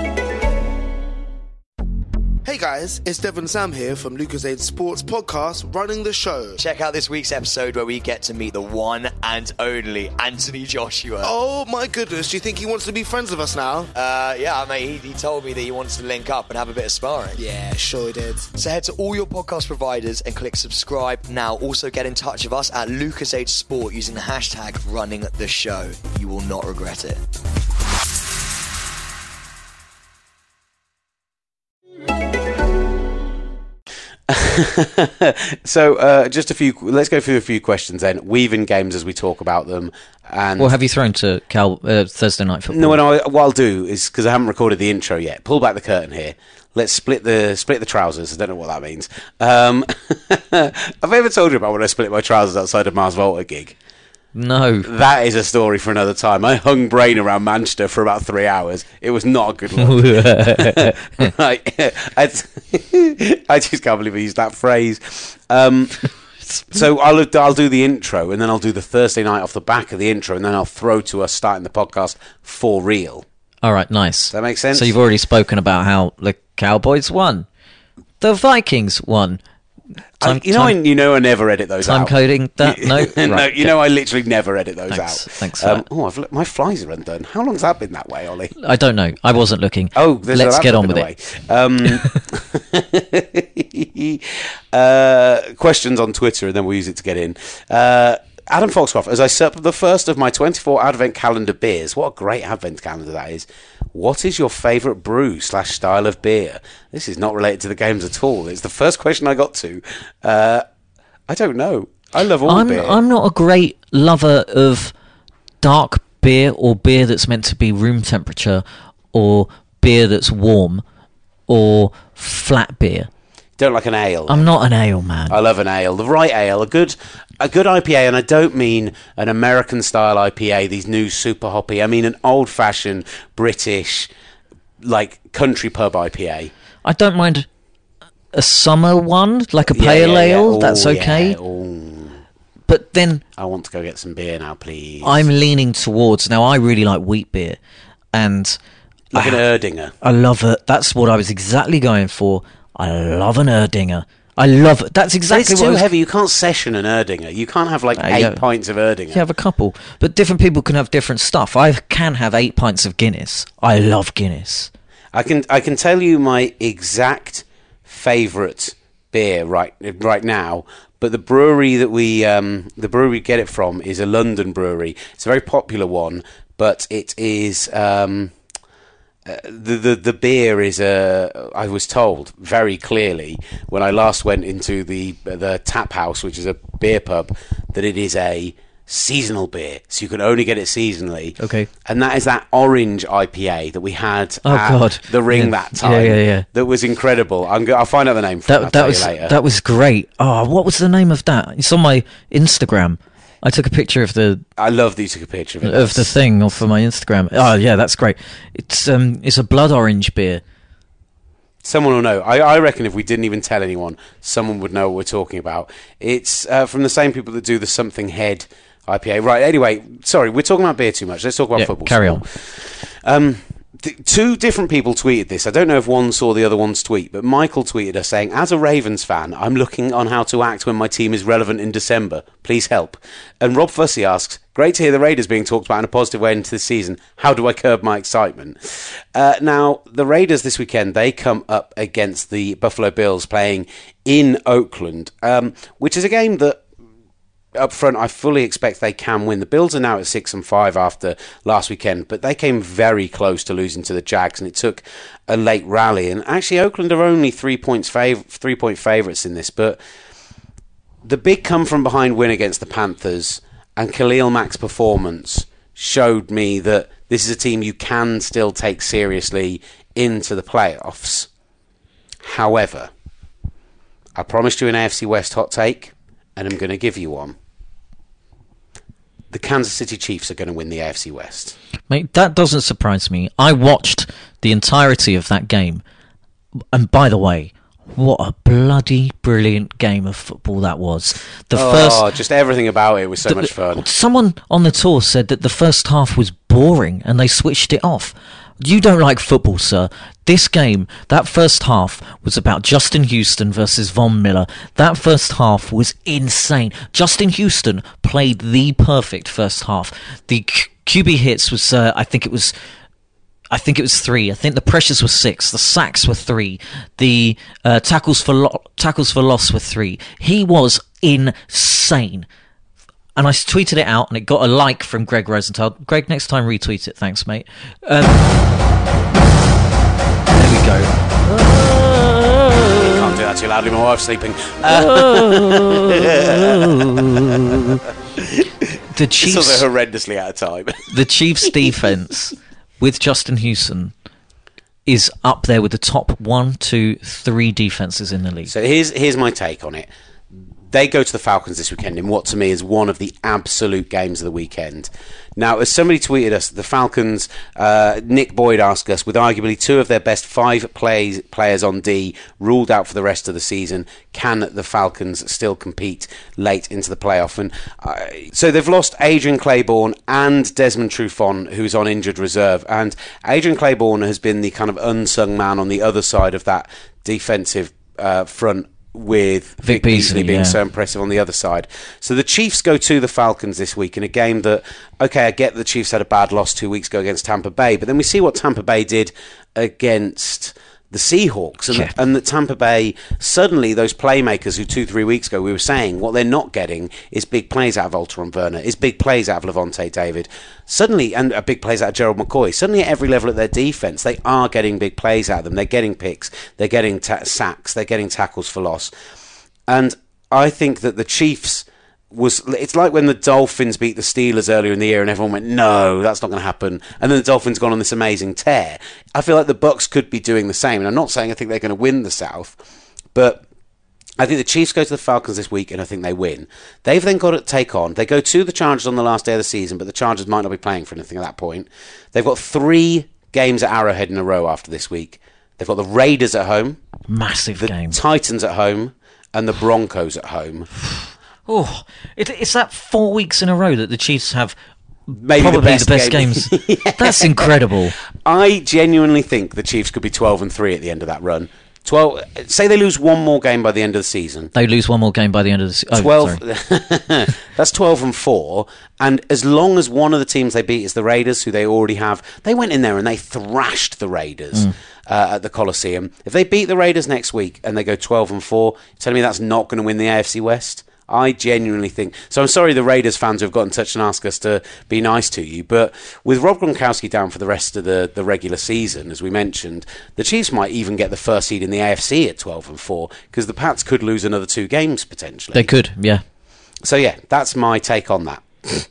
Hey guys, it's Devon Sam here from Lucozade Sports Podcast, running the show. Check out this week's episode where we get to meet the one and only Anthony Joshua. Oh my goodness, do you think he wants to be friends with us now? Yeah, mate, he told me that he wants to link up and have a bit of sparring. Yeah, sure he did. So head to all your podcast providers and click subscribe now. Also get in touch with us at Lucozade Sport using the hashtag running the show. You will not regret it. So let's go through a few questions then, weaving games as we talk about them. And Well, have you thrown to Thursday Night Football? No, what I'll do is, because I haven't recorded the intro yet, pull back the curtain here. Let's split the trousers. I don't know what that means. Have I ever told you about when I split my trousers outside a Mars Volta gig? No. That is a story for another time. I hung brain around Manchester for about 3 hours. It was not a good look. I just can't believe I used that phrase. So I'll do the intro, and then I'll do the Thursday night off the back of the intro, and then I'll throw to us starting the podcast for real. All right, nice. Does that make sense? So you've already spoken about how the Cowboys won. The Vikings won. I never edit those out. Time coding that? No? Right, no, I literally never edit those out. Thanks for that. My flies are undone. How long's that been that way, Ollie? I don't know. I wasn't looking. Oh, let's get on with it. Questions on Twitter, and then we'll use it to get in. Adam Foxcroft, as I sip the first of my 24 Advent calendar beers, what a great Advent calendar that is. What is your favourite brew / style of beer? This is not related to the games at all. It's the first question I got to. I don't know. I love all beer. I'm not a great lover of dark beer or beer that's meant to be room temperature or beer that's warm or flat beer. Don't like an ale? I'm not an ale man. I love an ale. The right ale. A good IPA, and I don't mean an American-style IPA, these new super hoppy. I mean an old-fashioned British, like, country pub IPA. I don't mind a summer one, like a pale ale. Oh, that's okay. Yeah. Oh. But then I want to go get some beer now, please. I'm leaning towards... Now, I really like wheat beer, and... Like an Erdinger. I love it. That's what I was exactly going for. I love an Erdinger. I love it. That's exactly what... It's too heavy. You can't session an Erdinger. You can't have, like, 8 pints of Erdinger. You have a couple. But different people can have different stuff. I can have 8 pints of Guinness. I love Guinness. I can tell you my exact favourite beer right now, but the brewery that we get it from is a London brewery. It's a very popular one, but it is... The beer is I was told very clearly when I last went into the Tap House, which is a beer pub, that it is a seasonal beer, so you can only get it seasonally. Okay. And that is that orange IPA that we had at the Ring that time. Yeah. That was incredible. I'll find out the name for it. I'll tell you later. That was great. Oh, what was the name of that? It's on my Instagram. I took a picture of the... I love that you took a picture of it. Of the thing off of my Instagram. Oh, yeah, that's great. It's a blood orange beer. Someone will know. I reckon if we didn't even tell anyone, someone would know what we're talking about. It's from the same people that do the Something Head IPA. Right, anyway, sorry, we're talking about beer too much. Let's talk about football. Carry on. Two different people tweeted this. I don't know if one saw the other one's tweet, but Michael tweeted us saying, as a Ravens fan, I'm looking on how to act when my team is relevant in December. Please help. And Rob Fussy asks, great to hear the Raiders being talked about in a positive way into the season. How do I curb my excitement? Now, the Raiders this weekend, they come up against the Buffalo Bills playing in Oakland, which is a game that up front, I fully expect they can win. The Bills are now at 6-5 after last weekend, but they came very close to losing to the Jags, and it took a late rally. And actually, Oakland are only 3-point favourites in this, but the big come-from-behind win against the Panthers and Khalil Mack's performance showed me that this is a team you can still take seriously into the playoffs. However, I promised you an AFC West hot take, and I'm going to give you one. The Kansas City Chiefs are going to win the AFC West. Mate, that doesn't surprise me. I watched the entirety of that game. And by the way, what a bloody brilliant game of football that was. Just everything about it was so much fun. Someone on the tour said that the first half was boring and they switched it off. You don't like football, sir. This game, that first half, was about Justin Houston versus Von Miller. That first half was insane. Justin Houston played the perfect first half. The QB hits was, I think it was 3. I think the pressures were 6. The sacks were 3. The tackles for loss were 3. He was insane. And I tweeted it out, and it got a like from Greg Rosenthal. Greg, next time retweet it. Thanks, mate. There we go. You can't do that too loudly. My wife's sleeping. The Chiefs, it's also horrendously out of time. The Chiefs' defense with Justin Houston is up there with the top 1, 2, 3 defenses in the league. So here's my take on it. They go to the Falcons this weekend in what to me is one of the absolute games of the weekend. Now, as somebody tweeted us, the Falcons, Nick Boyd asked us, with arguably 2 of their best 5 players on D ruled out for the rest of the season, can the Falcons still compete late into the playoff? And so they've lost Adrian Claiborne and Desmond Trufant, who's on injured reserve. And Adrian Claiborne has been the kind of unsung man on the other side of that defensive front, with Vic Beasley being so impressive on the other side. So the Chiefs go to the Falcons this week in a game that, okay, I get the Chiefs had a bad loss 2 weeks ago against Tampa Bay, but then we see what Tampa Bay did against the Seahawks, and that Tampa Bay, suddenly those playmakers who 2-3 weeks ago we were saying what they're not getting is big plays out of Alteron Werner, is big plays out of Levante David, suddenly, and big plays out of Gerald McCoy. Suddenly at every level of their defense they are getting big plays out of them. They're getting picks, they're getting sacks, they're getting tackles for loss. And I think that the Chiefs it's like when the Dolphins beat the Steelers earlier in the year and everyone went, no, that's not going to happen. And then the Dolphins gone on this amazing tear. I feel like the Bucs could be doing the same. And I'm not saying I think they're going to win the South, but I think the Chiefs go to the Falcons this week and I think they win. They've then got to take on, they go to the Chargers on the last day of the season, but the Chargers might not be playing for anything at that point. They've got 3 games at Arrowhead in a row after this week. They've got the Raiders at home. Massive game. The Titans at home and the Broncos at home. Oh, it's that 4 weeks in a row that the Chiefs have maybe probably the best games. Yeah. That's incredible. I genuinely think the Chiefs could be 12-3 at the end of that run. 12. Say they lose one more game by the end of the season. They lose one more game by the end of the season. 12. That's 12-4. And as long as one of the teams they beat is the Raiders, who they already have, they went in there and they thrashed the Raiders at the Coliseum. If they beat the Raiders next week and they go 12-4, you're telling me that's not going to win the AFC West? I genuinely think so. I'm sorry the Raiders fans who have got in touch and asked us to be nice to you, but with Rob Gronkowski down for the rest of the regular season, as we mentioned, the Chiefs might even get the first seed in the AFC at 12-4 because the Pats could lose another 2 games potentially. They could, yeah. So yeah, that's my take on that.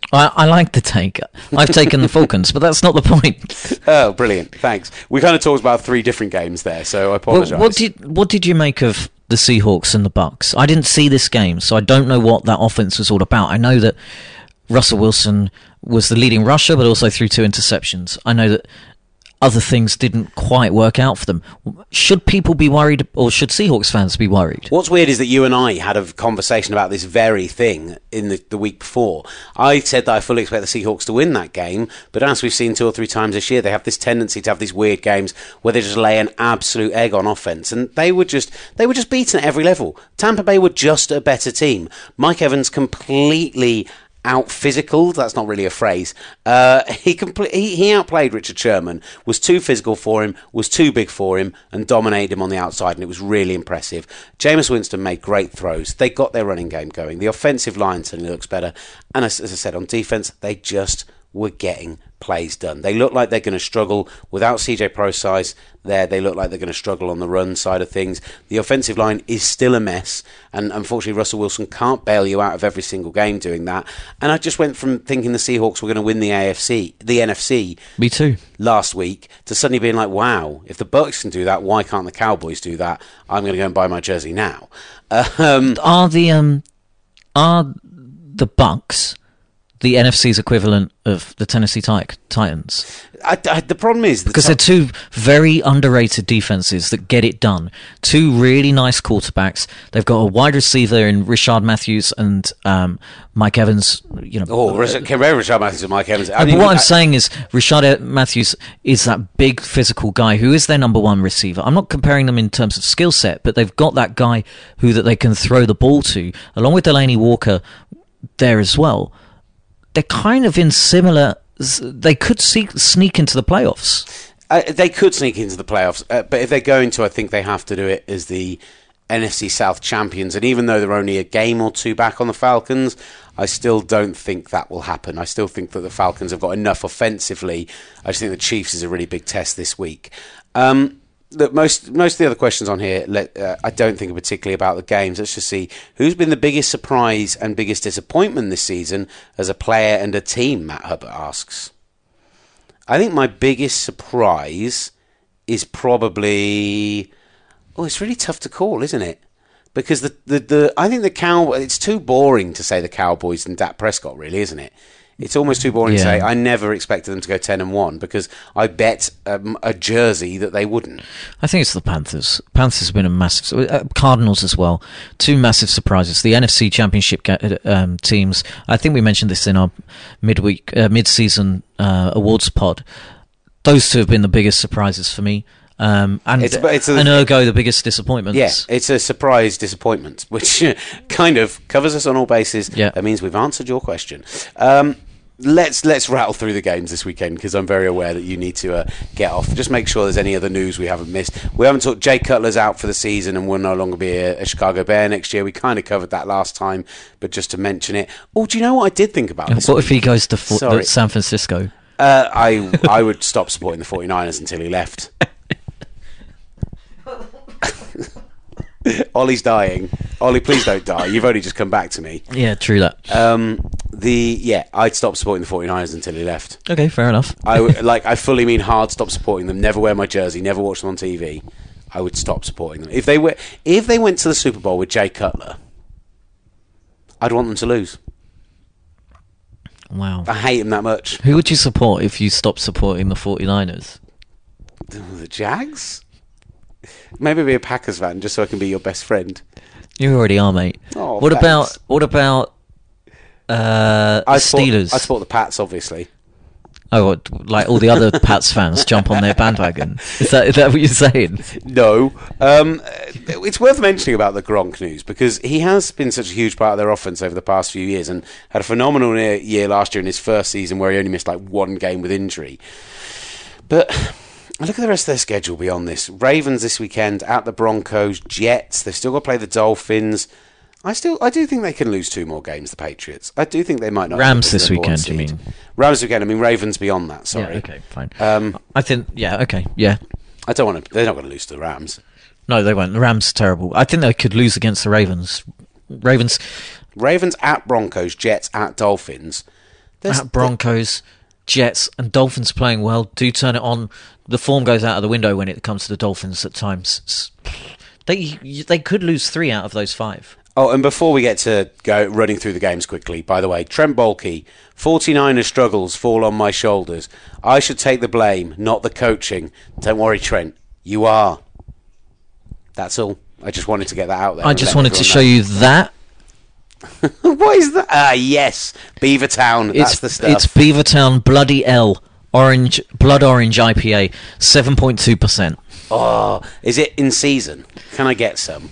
I like the take. I've taken the Falcons, but that's not the point. Oh, brilliant! Thanks. We kind of talked about 3 different games there, so I apologise. What did you make of the Seahawks and the Bucs? I didn't see this game, so I don't know what that offense was all about. I know that Russell Wilson was the leading rusher, but also threw 2 interceptions. I know that other things didn't quite work out for them. Should people be worried, or should Seahawks fans be worried? What's weird is that you and I had a conversation about this very thing in the week before. I said that I fully expect the Seahawks to win that game, but as we've seen 2 or 3 times this year, they have this tendency to have these weird games where they just lay an absolute egg on offense, and they were just beaten at every level. Tampa Bay were just a better team. Mike Evans completely out-physical, that's not really a phrase. He outplayed Richard Sherman, was too physical for him, was too big for him, and dominated him on the outside, and it was really impressive. Jameis Winston made great throws. They got their running game going. The offensive line certainly looks better. And as I said, on defense, they just were getting plays done. They look like they're going to struggle without CJ Prosise there. They look like they're going to struggle on the run side of things. The offensive line is still a mess, and unfortunately Russell Wilson can't bail you out of every single game doing that. And I just went from thinking the Seahawks were going to win the NFC, Me too, last week, to suddenly being like, wow, if the Bucs can do that, why can't the Cowboys do that? I'm going to go and buy my jersey now. Are the Bucs the NFC's equivalent of the Tennessee Titans? The problem is because they're two very underrated defenses that get it done. Two really nice quarterbacks. They've got a wide receiver in Rashard Matthews and Mike Evans. Rashard Matthews and Mike Evans. But what I'm saying is Rashard Matthews is that big physical guy who is their number one receiver. I'm not comparing them in terms of skill set, but they've got that guy that they can throw the ball to, along with Delaney Walker there as well. They're kind of in similar. They could sneak into the playoffs. They could sneak into the playoffs, but if they're going to, I think they have to do it as the NFC South champions. And even though they're only a game or 2 back on the Falcons, I still don't think that will happen. I still think that the Falcons have got enough offensively. I just think the Chiefs is a really big test this week. Look, most of the other questions on here, I don't think are particularly about the games. Let's just see who's been the biggest surprise and biggest disappointment this season as a player and a team, Matt Hubbard asks. I think my biggest surprise is probably... it's really tough to call, isn't it? Because I think the Cowboys... It's too boring to say the Cowboys and Dak Prescott, really, isn't it? It's almost too boring to say. I never expected them to go 10-1 because I bet a jersey that they wouldn't. I think it's the Panthers. Panthers have been a massive... Cardinals as well. 2 massive surprises. The NFC Championship teams. I think we mentioned this in our mid-season awards pod. Those 2 have been the biggest surprises for me. And ergo the biggest disappointments. Yeah, it's a surprise disappointment, which kind of covers us on all bases. Yeah. That means we've answered your question. Let's rattle through the games this weekend because I'm very aware that you need to get off. Just make sure there's any other news we haven't missed. We haven't talked. Jay Cutler's out for the season and will no longer be a Chicago Bear next year. We kind of covered that last time, but just to mention it. Oh, do you know what I did think about this? What if he goes to San Francisco? I would stop supporting the 49ers until he left. Ollie's dying. Ollie, please don't die. You've only just come back to me. Yeah, true that. I'd stop supporting the 49ers until he left. Okay, fair enough. I fully mean hard stop supporting them. Never wear my jersey. Never watch them on TV. I would stop supporting them. If they went to the Super Bowl with Jay Cutler, I'd want them to lose. Wow. I hate him that much. Who would you support if you stopped supporting the 49ers? The Jags? Maybe be a Packers fan just so I can be your best friend. You already are, mate. Oh, what about Steelers? I support the Pats, obviously. Oh, like all the other Pats fans jump on their bandwagon. Is that what you're saying? No. It's worth mentioning about the Gronk news because he has been such a huge part of their offense over the past few years and had a phenomenal year last year in his first season where he only missed like 1 game with injury. But look at the rest of their schedule beyond this. Ravens this weekend, at the Broncos, Jets. They've still got to play the Dolphins. I do think they can lose 2 more games, the Patriots. I do think they might not. Rams this weekend, you mean? Rams weekend. I mean Ravens beyond that, sorry. Yeah, okay, fine. I think, okay, yeah. I don't want to... They're not going to lose to the Rams. No, they won't. The Rams are terrible. I think they could lose against the Ravens. Ravens at Broncos, Jets at Dolphins. At Broncos, Jets and Dolphins playing well. Do turn it on. The form goes out of the window when it comes to the Dolphins at times. They could lose 3 out of those 5. Oh, and before we get to go running through the games quickly, by the way, Trent Baalke, 49er struggles fall on my shoulders. I should take the blame, not the coaching. Don't worry, Trent. You are. That's all. I just wanted to get that out there. I just wanted to show you that. What is that? Yes. Beavertown. That's the stuff. It's Beavertown Bloody L. Blood Orange IPA. 7.2%. Oh, is it in season? Can I get some?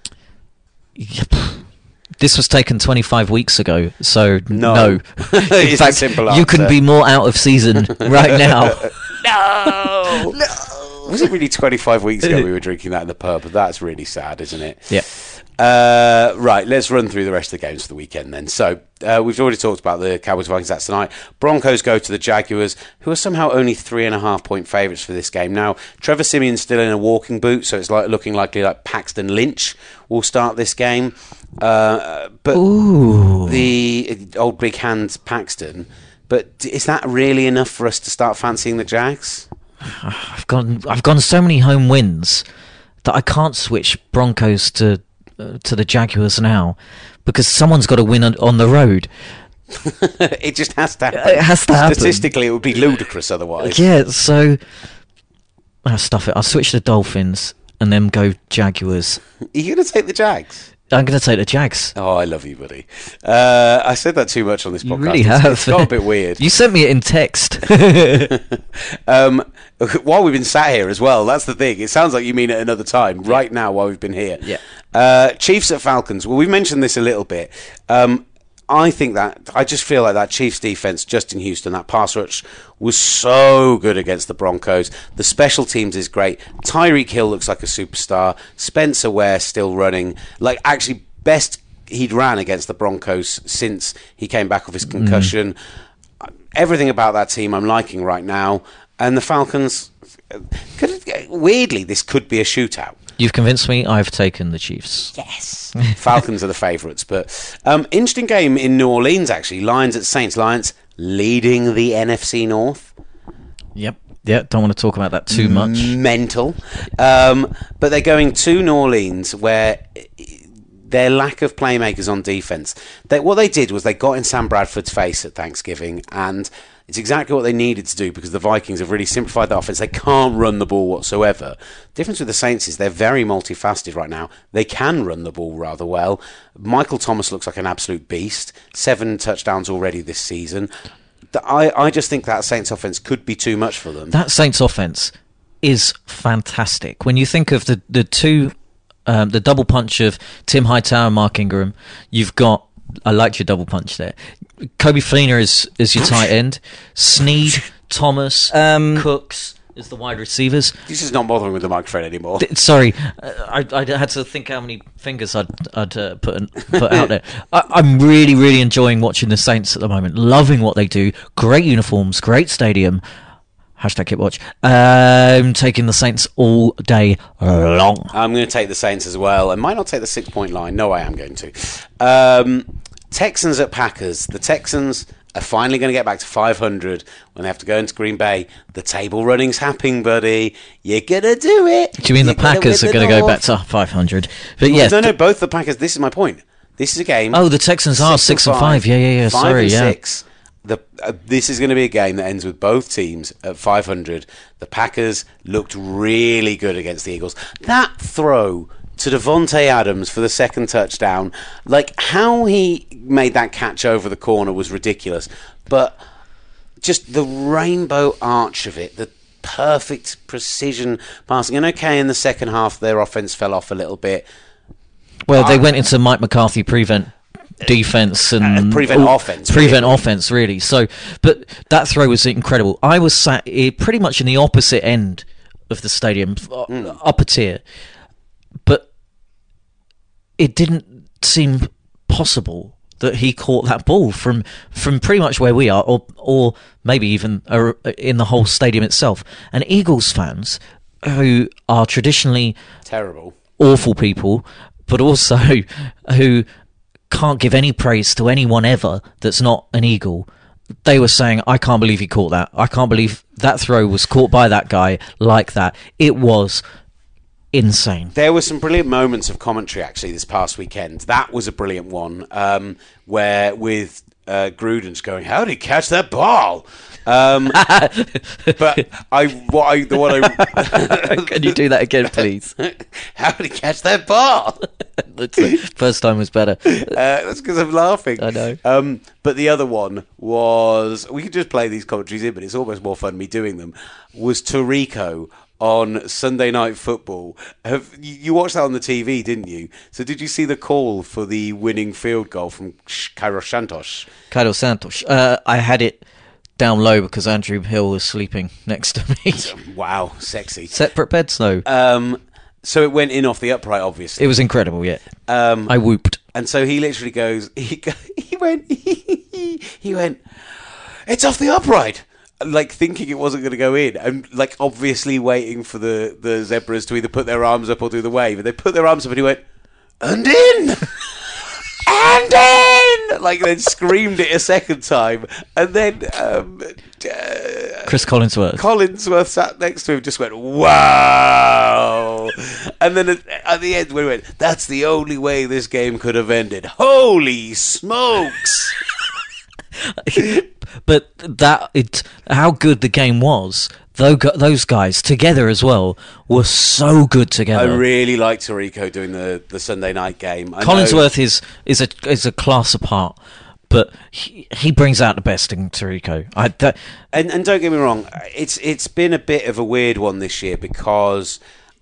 This was taken 25 weeks ago, so no. In fact, simple you can be more out of season right now. No! Was it really 25 weeks ago we were drinking that in the pub? That's really sad, isn't it? Yeah. Right, let's run through the rest of the games for the weekend then. So, we've already talked about the Cowboys-Vikings. That's tonight. Broncos go to the Jaguars, who are somehow only 3.5-point favourites for this game. Now, Trevor Siemian's still in a walking boot, so it's looking likely like Paxton Lynch will start this game. But the old big hand Paxton. But is that really enough for us to start fancying the Jags? I've gone so many home wins that I can't switch Broncos to the Jaguars now, because someone's got to win on the road. It just has to happen. It has to happen. Statistically, it would be ludicrous otherwise. Yeah, so stuff it. I'll switch the Dolphins and then go Jaguars. Are you going to take the Jags? I'm going to take the Jags. Oh, I love you, buddy. I said that too much on this podcast. You really have. It's got a bit weird. You sent me it in text. While we've been sat here as well, that's the thing. It sounds like you mean it another time. Right now, while we've been here. Yeah. Chiefs at Falcons. Well, we've mentioned this a little bit. I just feel like that Chiefs defense, Justin Houston, that pass rush was so good against the Broncos. The special teams is great. Tyreek Hill looks like a superstar. Spencer Ware still running. Like, actually, best he'd ran against the Broncos since he came back off his concussion. Everything about that team I'm liking right now. And the Falcons, weirdly, this could be a shootout. You've convinced me. I've taken the Chiefs. Yes. Falcons are the favourites. But interesting game in New Orleans, actually. Lions at Saints. Lions leading the NFC North. Yep. Yeah, don't want to talk about that too much. Mental. But they're going to New Orleans, where their lack of playmakers on defence. What they did was they got in Sam Bradford's face at Thanksgiving, and it's exactly what they needed to do, because the Vikings have really simplified the offense. They can't run the ball whatsoever. The difference with the Saints is they're very multifaceted right now. They can run the ball rather well. Michael Thomas looks like an absolute beast. 7 touchdowns already this season. I just think that Saints offense could be too much for them. That Saints offense is fantastic. When you think of the two, the double punch of Tim Hightower and Mark Ingram, you've got, I liked your double punch there. Kobe Fleener is your tight end. Snead, Thomas, Cooks is the wide receivers. This is not bothering with the microphone anymore. Sorry, I had to think how many fingers I'd put out there. I'm really, really enjoying watching the Saints at the moment. Loving what they do. Great uniforms, great stadium. #KitWatch. I'm taking the Saints all day long. I'm going to take the Saints as well. I might not take the 6-point line. No, I am going to. Texans at Packers. The Texans are finally going to get back to 500 when they have to go into Green Bay. The table running's happening, buddy. You're going to do it. Do you mean the Packers are going to go back to 500? But yes, no, both the Packers. This is my point. This is a game. Oh, the Texans are 6 and 5. Yeah. 5 Sorry, and yeah. 6. This is going to be a game that ends with both teams at 500. The Packers looked really good against the Eagles. That throw to Devontae Adams for the second touchdown, like how he made that catch over the corner was ridiculous. But just the rainbow arch of it, the perfect precision passing. And okay, in the second half, their offense fell off a little bit. Well, they went into Mike McCarthy prevent defense and prevent offense, really. So, but that throw was incredible. I was sat pretty much in the opposite end of the stadium, upper tier, but it didn't seem possible that he caught that ball from pretty much where we are, or maybe even in the whole stadium itself. And Eagles fans, who are traditionally terrible, awful people, but also who can't give any praise to anyone ever that's not an Eagle, they were saying, I can't believe he caught that. I can't believe that throw was caught by that guy like that. It was insane. There were some brilliant moments of commentary actually this past weekend. That was a brilliant one, where with Gruden just going, "How did he catch that ball?" But the one I Can you do that again, please? how did he catch that ball? First time was better. That's because I'm laughing. I know. But the other one was, we could just play these commentaries in, but it's almost more fun me doing them, was Tirico on Sunday Night Football. You watched that on the TV, didn't you? So did you see the call for the winning field goal from Carlos Santos? Carlos Santos. I had it down low because Andrew Hill was sleeping next to me. Wow, sexy. Separate beds, though. So it went in off the upright, obviously. It was incredible, yeah. I whooped. And so he literally goes, he went, it's off the upright. Like thinking it wasn't going to go in, and like obviously waiting for the zebras to either put their arms up or do the wave. And they put their arms up, and he went, and in, and in, like then screamed it a second time, and then Chris Collinsworth sat next to him, just went, wow. And then at the end, we went, that's the only way this game could have ended. Holy smokes! But how good the game was. Those guys together as well were so good together. I really like Tirico doing the Sunday night game. Collinsworth is a class apart, but he brings out the best in Tirico. And don't get me wrong, it's been a bit of a weird one this year because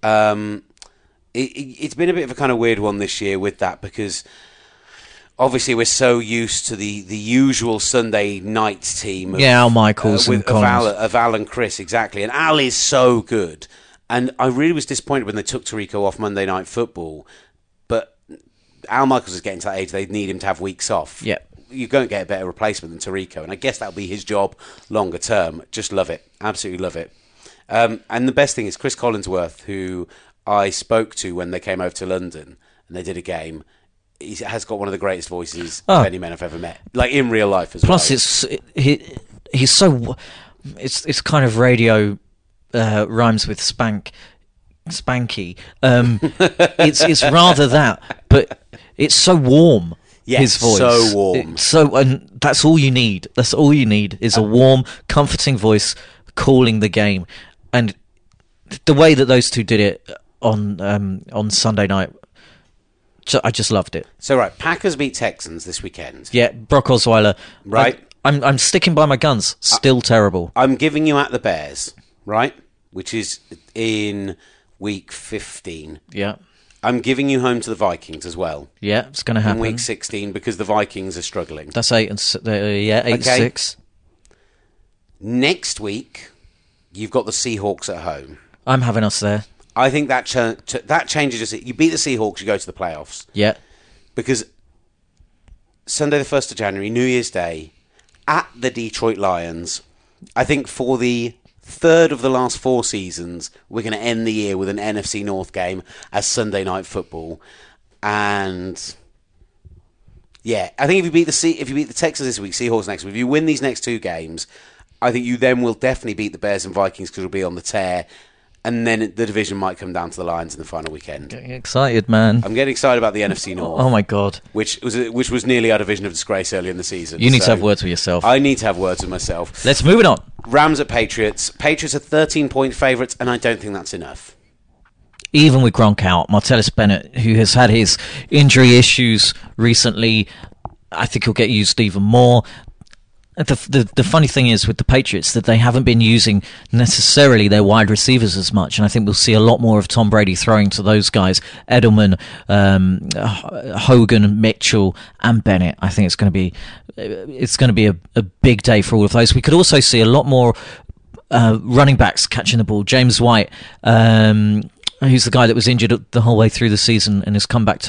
it's been a bit of a kind of weird one this year with that because. Obviously, we're so used to the usual Sunday night team. Al Michaels and Collins. Of Al and Chris, exactly. And Al is so good. And I really was disappointed when they took Tirico off Monday Night Football. But Al Michaels is getting to that age, they need him to have weeks off. Yeah. You're going to get a better replacement than Tirico. And I guess that'll be his job longer term. Just love it. Absolutely love it. And the best thing is Chris Collinsworth, who I spoke to when they came over to London and they did a game. He has got one of the greatest voices of any man I've ever met, like in real life as well. Plus, he's so it's kind of radio rhymes with spanky. It's rather that, but it's so warm. Yes, his voice, so warm. And that's all you need. That's all you need is a warm, comforting voice calling the game, and the way that those two did it on Sunday night. I just loved it. So, right, Packers beat Texans this weekend. Yeah, Brock Osweiler. Right. I'm sticking by my guns. Still terrible. I'm giving you at the Bears, right? Which is in week 15. Yeah. I'm giving you home to the Vikings as well. Yeah, it's going to happen. In week 16 because the Vikings are struggling. That's 8-6. Next week, you've got the Seahawks at home. I'm having us there. I think that changes it. You beat the Seahawks, you go to the playoffs. Yeah. Because Sunday the 1st of January, New Year's Day, at the Detroit Lions, I think for the third of the last 4 seasons, we're going to end the year with an NFC North game as Sunday Night Football. And yeah, I think if you beat the Texans this week, Seahawks next week, if you win these next 2 games, I think you then will definitely beat the Bears and Vikings because it'll be on the tear. And then the division might come down to the Lions in the final weekend. Getting excited, man. I'm getting excited about the NFC North. Oh my God. Which was nearly our division of disgrace early in the season. You need to have words with yourself. I need to have words with myself. Let's move it on. Rams at Patriots. Patriots are 13-point favourites, and I don't think that's enough. Even with Gronk out, Martellus Bennett, who has had his injury issues recently, I think he'll get used even more. The funny thing is with the Patriots that they haven't been using necessarily their wide receivers as much, and I think we'll see a lot more of Tom Brady throwing to those guys, Edelman, Hogan, Mitchell, and Bennett. I think it's going to be a big day for all of those. We could also see a lot more running backs catching the ball. James White, who's the guy that was injured the whole way through the season and has come back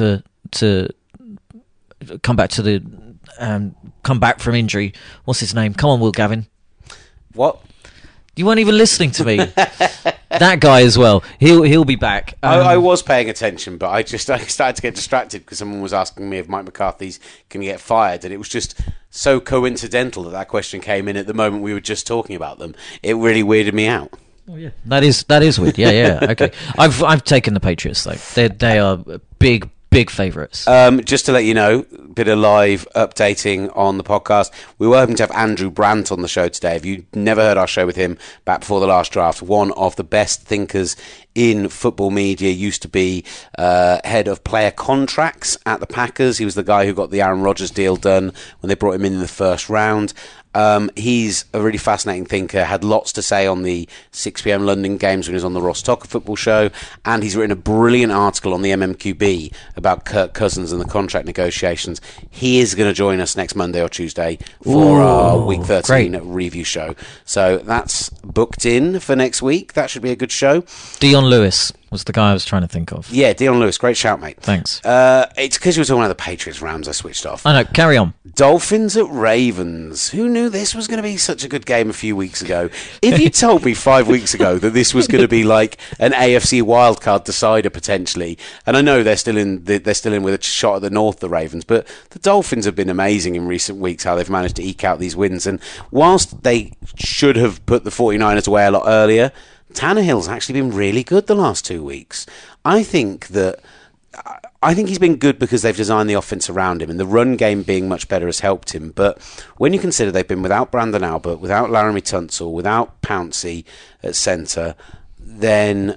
from injury. What's his name? Come on, Will Gavin. What? You weren't even listening to me. That guy as well. He'll be back. I was paying attention, but I started to get distracted because someone was asking me if Mike McCarthy's going to get fired, and it was just so coincidental that question came in at the moment we were just talking about them. It really weirded me out. Oh yeah, that is weird. Yeah. Okay, I've taken the Patriots though. They are big favourites. Just to let you know, a bit of live updating on the podcast. We were hoping to have Andrew Brandt on the show today. If you never heard our show with him back before the last draft, one of the best thinkers in football media, used to be head of player contracts at the Packers. He was the guy who got the Aaron Rodgers deal done when they brought him in the first round. He's a really fascinating thinker, had lots to say on the 6pm London games when he was on the Ross Tucker football show, and he's written a brilliant article on the MMQB about Kirk Cousins and the contract negotiations. He is going to join us next Monday or Tuesday for our Week 13 review show. So that's booked in for next week. That should be a good show. Dion Lewis was the guy I was trying to think of. Yeah, Dion Lewis. Great shout, mate. Thanks. It's because you were talking about the Patriots-Rams I switched off. I know, carry on. Dolphins at Ravens. Who knew this was going to be such a good game a few weeks ago? If you told me 5 weeks ago that this was going to be like an AFC wildcard decider potentially, and I know they're still in with a shot at the north, the Ravens, but the Dolphins have been amazing in recent weeks, how they've managed to eke out these wins. And whilst they should have put the 49ers away a lot earlier, Tannehill's actually been really good the last 2 weeks. I think he's been good because they've designed the offense around him, and the run game being much better has helped him. But when you consider they've been without Brandon Albert, without Laramie Tunsil, without Pouncey at centre, then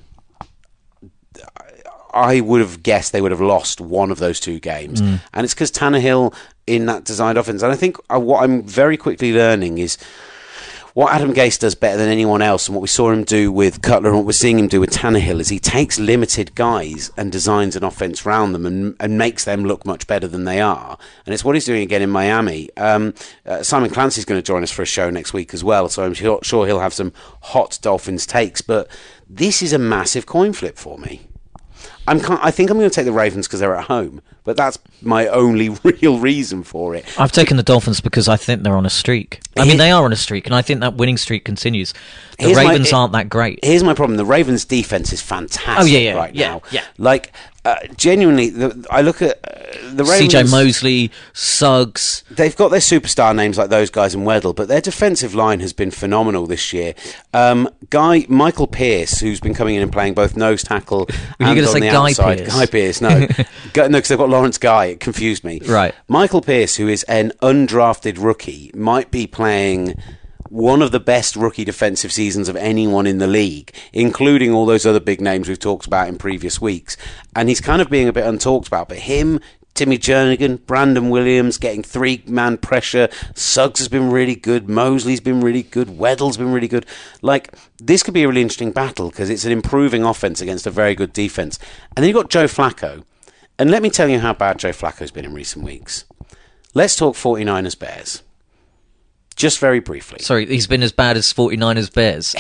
I would have guessed they would have lost one of those 2 games. And it's because Tannehill in that designed offense. And I think what I'm very quickly learning is what Adam Gase does better than anyone else, and what we saw him do with Cutler and what we're seeing him do with Tannehill, is he takes limited guys and designs an offense around them and makes them look much better than they are. And it's what he's doing again in Miami. Simon Clancy's going to join us for a show next week as well, so I'm sure he'll have some hot Dolphins takes. But this is a massive coin flip for me. I think I'm going to take the Ravens because they're at home, but that's my only real reason for it. I've taken the Dolphins because I think they're on a streak. I mean, they are on a streak, and I think that winning streak continues. The Ravens aren't that great. Here's my problem. The Ravens' defense is fantastic now. Yeah. Like, genuinely, I look at the Ravens... CJ Mosley, Suggs... They've got their superstar names like those guys in Weddle, but their defensive line has been phenomenal this year. Michael Pierce, who's been coming in and playing both nose tackle and on the outside. Guy Pierce, no. No, because they've got Lawrence Guy. It confused me. Right. Michael Pierce, who is an undrafted rookie, might be playing one of the best rookie defensive seasons of anyone in the league, including all those other big names we've talked about in previous weeks. And he's kind of being a bit untalked about. But him, Timmy Jernigan, Brandon Williams getting 3-man pressure. Suggs has been really good. Mosley's been really good. Weddle's been really good. Like, this could be a really interesting battle because it's an improving offense against a very good defense. And then you've got Joe Flacco. And let me tell you how bad Joe Flacco's been in recent weeks. Let's talk 49ers Bears. Just very briefly. Sorry, he's been as bad as 49ers Bears.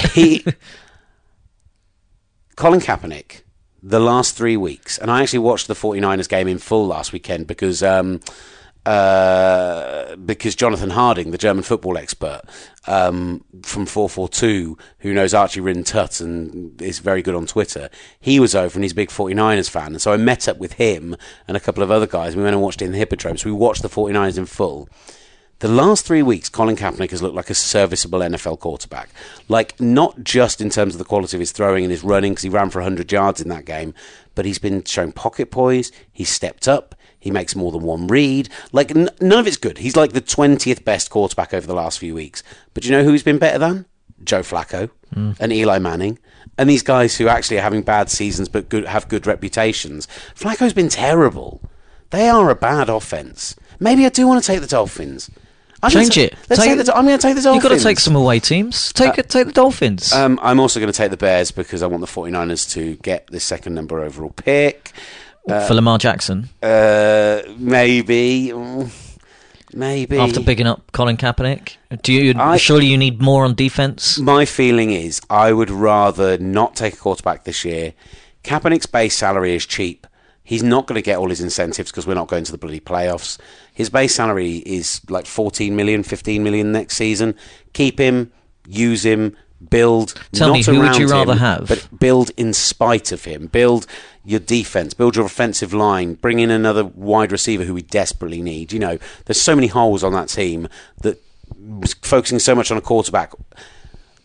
Colin Kaepernick, the last 3 weeks, and I actually watched the 49ers game in full last weekend because Jonathan Harding, the German football expert from 442, who knows Archie Rin-Tut and is very good on Twitter, he was over and he's a big 49ers fan. And so I met up with him and a couple of other guys. We went and watched it in the Hippodrome. So we watched the 49ers in full. The last 3 weeks, Colin Kaepernick has looked like a serviceable NFL quarterback. Like, not just in terms of the quality of his throwing and his running, because he ran for 100 yards in that game, but he's been showing pocket poise, he's stepped up, he makes more than one read. Like, none of it's good. He's like the 20th best quarterback over the last few weeks. But you know who he's been better than? Joe Flacco and Eli Manning. And these guys who actually are having bad seasons but have good reputations. Flacco's been terrible. They are a bad offense. Maybe I do want to take the Dolphins. Change it. I'm going to take the Dolphins. You've got to take some away teams. Take the Dolphins. I'm also going to take the Bears because I want the 49ers to get the second number overall pick. For Lamar Jackson? Maybe. After bigging up Colin Kaepernick? Surely you need more on defense? My feeling is I would rather not take a quarterback this year. Kaepernick's base salary is cheap. He's not going to get all his incentives because we're not going to the bloody playoffs. His base salary is like 14 million, 15 million next season. Keep him, use him, build. Tell me, who would you rather have? But build in spite of him. Build your defense. Build your offensive line. Bring in another wide receiver who we desperately need. You know, there's so many holes on that team that focusing so much on a quarterback.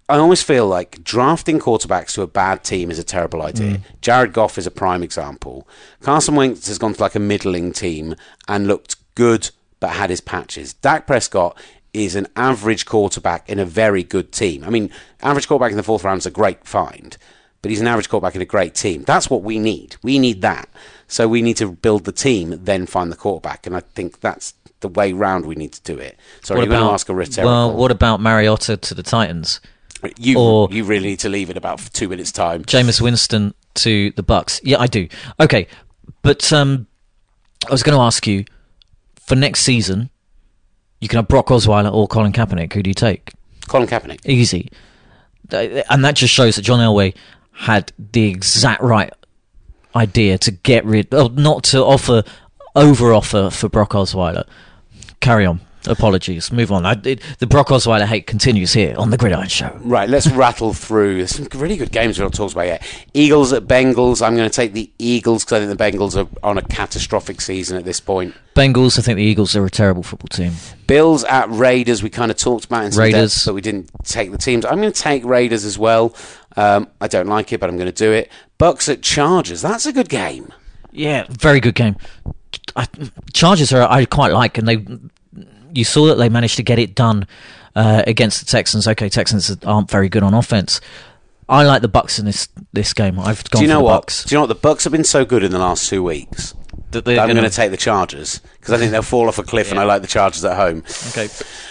I always feel like drafting quarterbacks to a bad team is a terrible idea. Jared Goff is a prime example. Carson Wentz has gone to like a middling team and looked good but had his patches. Dak Prescott is an average quarterback in a very good team. I mean, average quarterback in the 4th round is a great find, but he's an average quarterback in a great team. That's what we need. We need that. So we need to build the team, then find the quarterback. And I think that's the way round we need to do it. Sorry, you're going to ask a rhetorical. Well, what about Mariota to the Titans? You really need to leave in about 2 minutes' time. Jameis Winston to the Bucks. Yeah, I do. Okay, but I was going to ask you, for next season, you can have Brock Osweiler or Colin Kaepernick. Who do you take? Colin Kaepernick. Easy. And that just shows that John Elway had the exact right idea to get rid, not to over-offer for Brock Osweiler. Carry on. Apologies. Move on. The Brock Osweiler hate continues here on the Gridiron Show. Right, let's rattle through. There's some really good games we're not talking about yet. Eagles at Bengals. I'm going to take the Eagles because I think the Bengals are on a catastrophic season at this point. Bengals. I think the Eagles are a terrible football team. Bills at Raiders. We kind of talked about in some Raiders, depth, but we didn't take the teams. I'm going to take Raiders as well. I don't like it, but I'm going to do it. Bucks at Chargers. That's a good game. Yeah, very good game. Chargers I quite like, and you saw that they managed to get it done against the Texans. Okay, Texans aren't very good on offense. I like the Bucks in this game. I've gone for the Bucks. Do you know what? The Bucks have been so good in the last 2 weeks that I'm going to take the Chargers because I think they'll fall off a cliff, and I like the Chargers at home. Okay.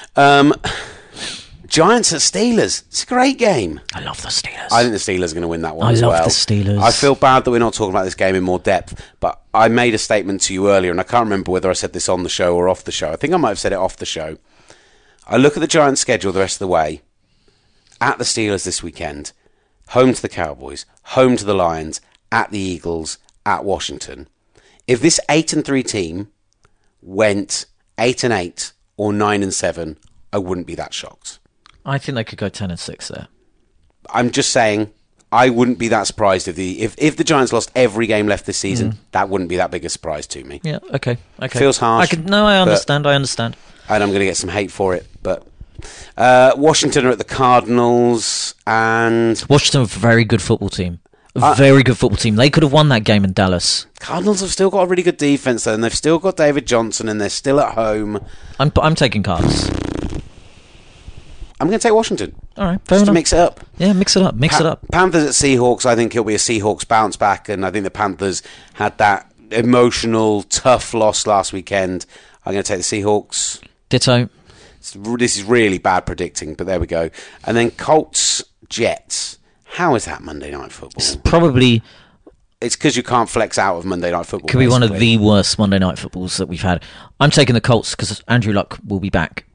Giants at Steelers. It's a great game. I love the Steelers. I think the Steelers are going to win that one as well. I love the Steelers. I feel bad that we're not talking about this game in more depth, but I made a statement to you earlier, and I can't remember whether I said this on the show or off the show. I think I might have said it off the show. I look at the Giants' schedule the rest of the way, at the Steelers this weekend, home to the Cowboys, home to the Lions, at the Eagles, at Washington. If this 8-3 team went 8-8 or 9-7, I wouldn't be that shocked. I think they could go 10-6 there. I'm just saying, I wouldn't be that surprised if the Giants lost every game left this season. That wouldn't be that big a surprise to me. Yeah, okay. Feels harsh. I understand. And I'm going to get some hate for it. But Washington are at the Cardinals, and Washington are a very good football team. Very good football team. They could have won that game in Dallas. Cardinals have still got a really good defense, though, and they've still got David Johnson, and they're still at home. I'm taking Cards. I'm going to take Washington. All right, fair enough. To mix it up. Yeah, mix it up. Panthers at Seahawks. I think it'll be a Seahawks bounce back, and I think the Panthers had that emotional, tough loss last weekend. I'm going to take the Seahawks. Ditto. This is really bad predicting, but there we go. And then Colts, Jets. How is that Monday Night Football? It's because you can't flex out of Monday Night Football. Could be one of the worst Monday Night Footballs that we've had. I'm taking the Colts because Andrew Luck will be back.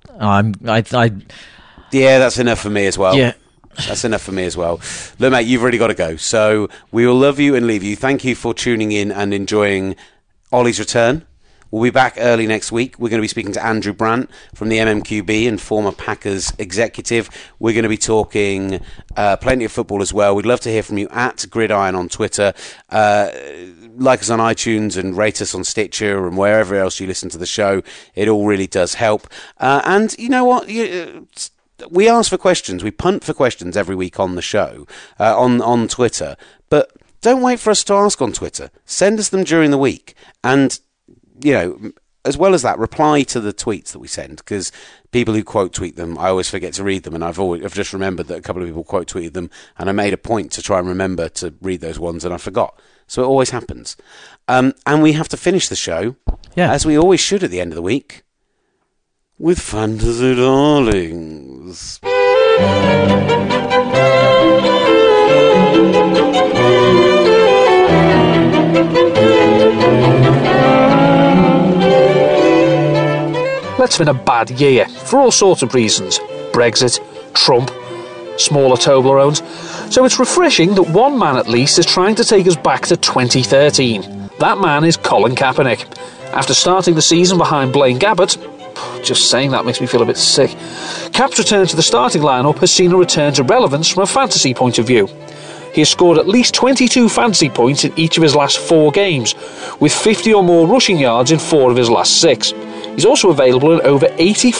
Yeah, that's enough for me as well. Yeah. That's enough for me as well. Look, mate, you've really got to go. So we will love you and leave you. Thank you for tuning in and enjoying Ollie's return. We'll be back early next week. We're going to be speaking to Andrew Brandt from the MMQB and former Packers executive. We're going to be talking plenty of football as well. We'd love to hear from you at Gridiron on Twitter. Like us on iTunes and rate us on Stitcher and wherever else you listen to the show. It all really does help. And you know what? We ask for questions. We punt for questions every week on the show, on Twitter. But don't wait for us to ask on Twitter. Send us them during the week. And, as well as that, reply to the tweets that we send, because people who quote tweet them, I always forget to read them, and I've just remembered that a couple of people quote tweeted them, and I made a point to try and remember to read those ones, and I forgot. So it always happens. And we have to finish the show, as we always should at the end of the week, with Fantasy Darlings. It's been a bad year for all sorts of reasons. Brexit, Trump, smaller Toblerones. So it's refreshing that one man at least is trying to take us back to 2013. That man is Colin Kaepernick. After starting the season behind Blaine Gabbert, just saying that makes me feel a bit sick, Cap's return to the starting lineup has seen a return to relevance from a fantasy point of view. He has scored at least 22 fantasy points in each of his last 4 games, with 50 or more rushing yards in 4 of his last 6. He's also available in over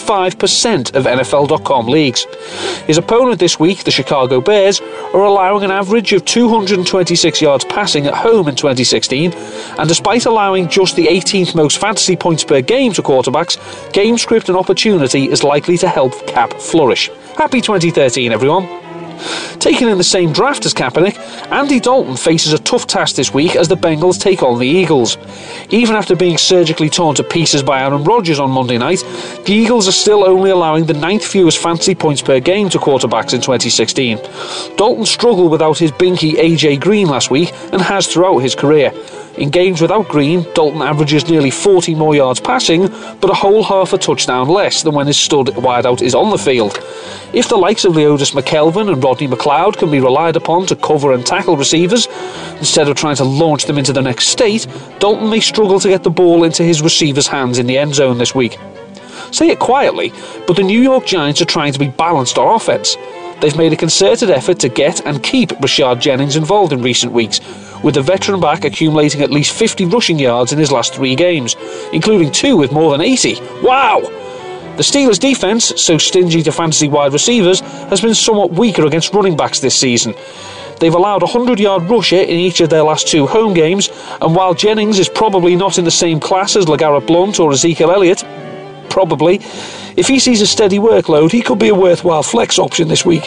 85% of NFL.com leagues. His opponent this week, the Chicago Bears, are allowing an average of 226 yards passing at home in 2016, and despite allowing just the 18th most fantasy points per game to quarterbacks, game script and opportunity is likely to help Cap flourish. Happy 2013, everyone. Taken in the same draft as Kaepernick, Andy Dalton faces a tough task this week as the Bengals take on the Eagles. Even after being surgically torn to pieces by Aaron Rodgers on Monday night, the Eagles are still only allowing the 9th fewest fantasy points per game to quarterbacks in 2016. Dalton struggled without his binky AJ Green last week and has throughout his career. In games without Green, Dalton averages nearly 40 more yards passing, but a whole half a touchdown less than when his stud wideout is on the field. If the likes of Leodis McKelvin and Rodney McLeod can be relied upon to cover and tackle receivers, instead of trying to launch them into the next state, Dalton may struggle to get the ball into his receivers' hands in the end zone this week. Say it quietly, but the New York Giants are trying to be balanced on offense. They've made a concerted effort to get and keep Rashard Jennings involved in recent weeks, with the veteran back accumulating at least 50 rushing yards in his last 3 games, including 2 with more than 80. Wow! The Steelers' defense, so stingy to fantasy wide receivers, has been somewhat weaker against running backs this season. They've allowed a 100-yard rusher in each of their last 2 home games, and while Jennings is probably not in the same class as LeGarrette Blount or Ezekiel Elliott, probably, if he sees a steady workload, he could be a worthwhile flex option this week.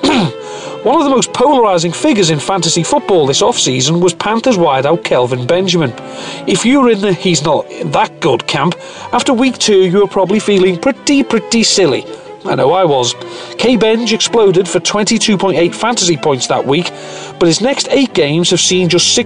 One of the most polarising figures in fantasy football this off-season was Panthers wideout Kelvin Benjamin. If you were in the he's not that good camp, after week 2 you were probably feeling pretty silly. I know I was. K-Benj exploded for 22.8 fantasy points that week, but his next 8 games have seen just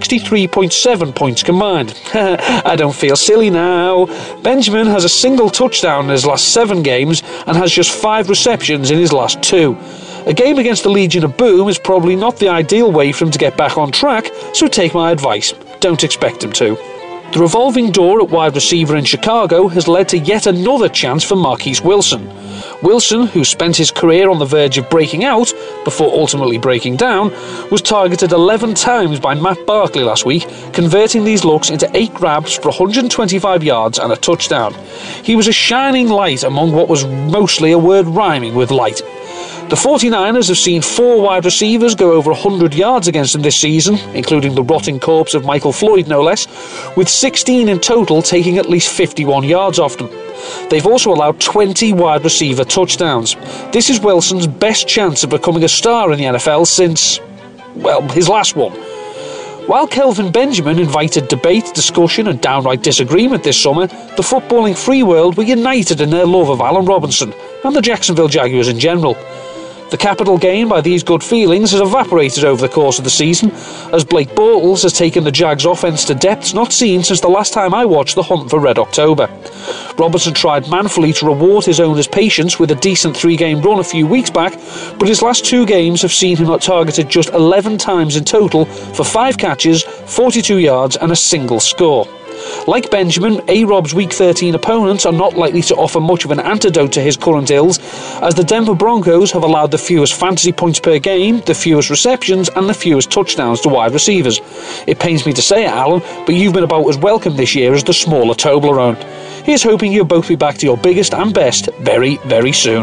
63.7 points combined. I don't feel silly now. Benjamin has a single touchdown in his last 7 games and has just 5 receptions in his last 2. A game against the Legion of Boom is probably not the ideal way for him to get back on track, so take my advice. Don't expect him to. The revolving door at wide receiver in Chicago has led to yet another chance for Marquise Wilson. Wilson, who spent his career on the verge of breaking out, before ultimately breaking down, was targeted 11 times by Matt Barkley last week, converting these looks into 8 grabs for 125 yards and a touchdown. He was a shining light among what was mostly a word rhyming with light. The 49ers have seen 4 wide receivers go over 100 yards against them this season, including the rotting corpse of Michael Floyd no less, with 16 in total taking at least 51 yards off them. They've also allowed 20 wide receiver touchdowns. This is Wilson's best chance of becoming a star in the NFL since, well, his last one. While Kelvin Benjamin invited debate, discussion and downright disagreement this summer, the footballing free world were united in their love of Allen Robinson and the Jacksonville Jaguars in general. The capital gain by these good feelings has evaporated over the course of the season, as Blake Bortles has taken the Jags' offence to depths not seen since the last time I watched the hunt for Red October. Robinson tried manfully to reward his owner's patience with a decent 3-game run a few weeks back, but his last 2 games have seen him targeted just 11 times in total for 5 catches, 42 yards and a single score. Like Benjamin, A-Rob's Week 13 opponents are not likely to offer much of an antidote to his current ills, as the Denver Broncos have allowed the fewest fantasy points per game, the fewest receptions and the fewest touchdowns to wide receivers. It pains me to say it, Alan, but you've been about as welcome this year as the smaller Toblerone. Here's hoping you'll both be back to your biggest and best very, very soon.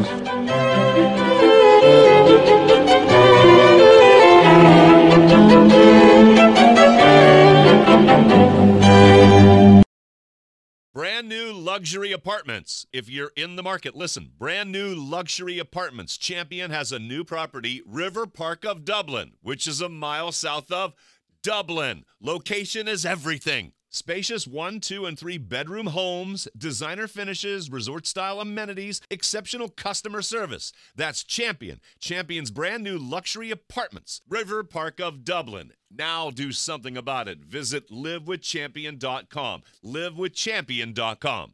Brand new luxury apartments. If you're in the market, listen. Brand new luxury apartments. Champion has a new property, River Park of Dublin, which is a mile south of Dublin. Location is everything. Spacious 1, 2, and 3 bedroom homes, designer finishes, resort-style amenities, exceptional customer service. That's Champion. Champion's brand new luxury apartments, River Park of Dublin. Now do something about it. Visit livewithchampion.com. livewithchampion.com.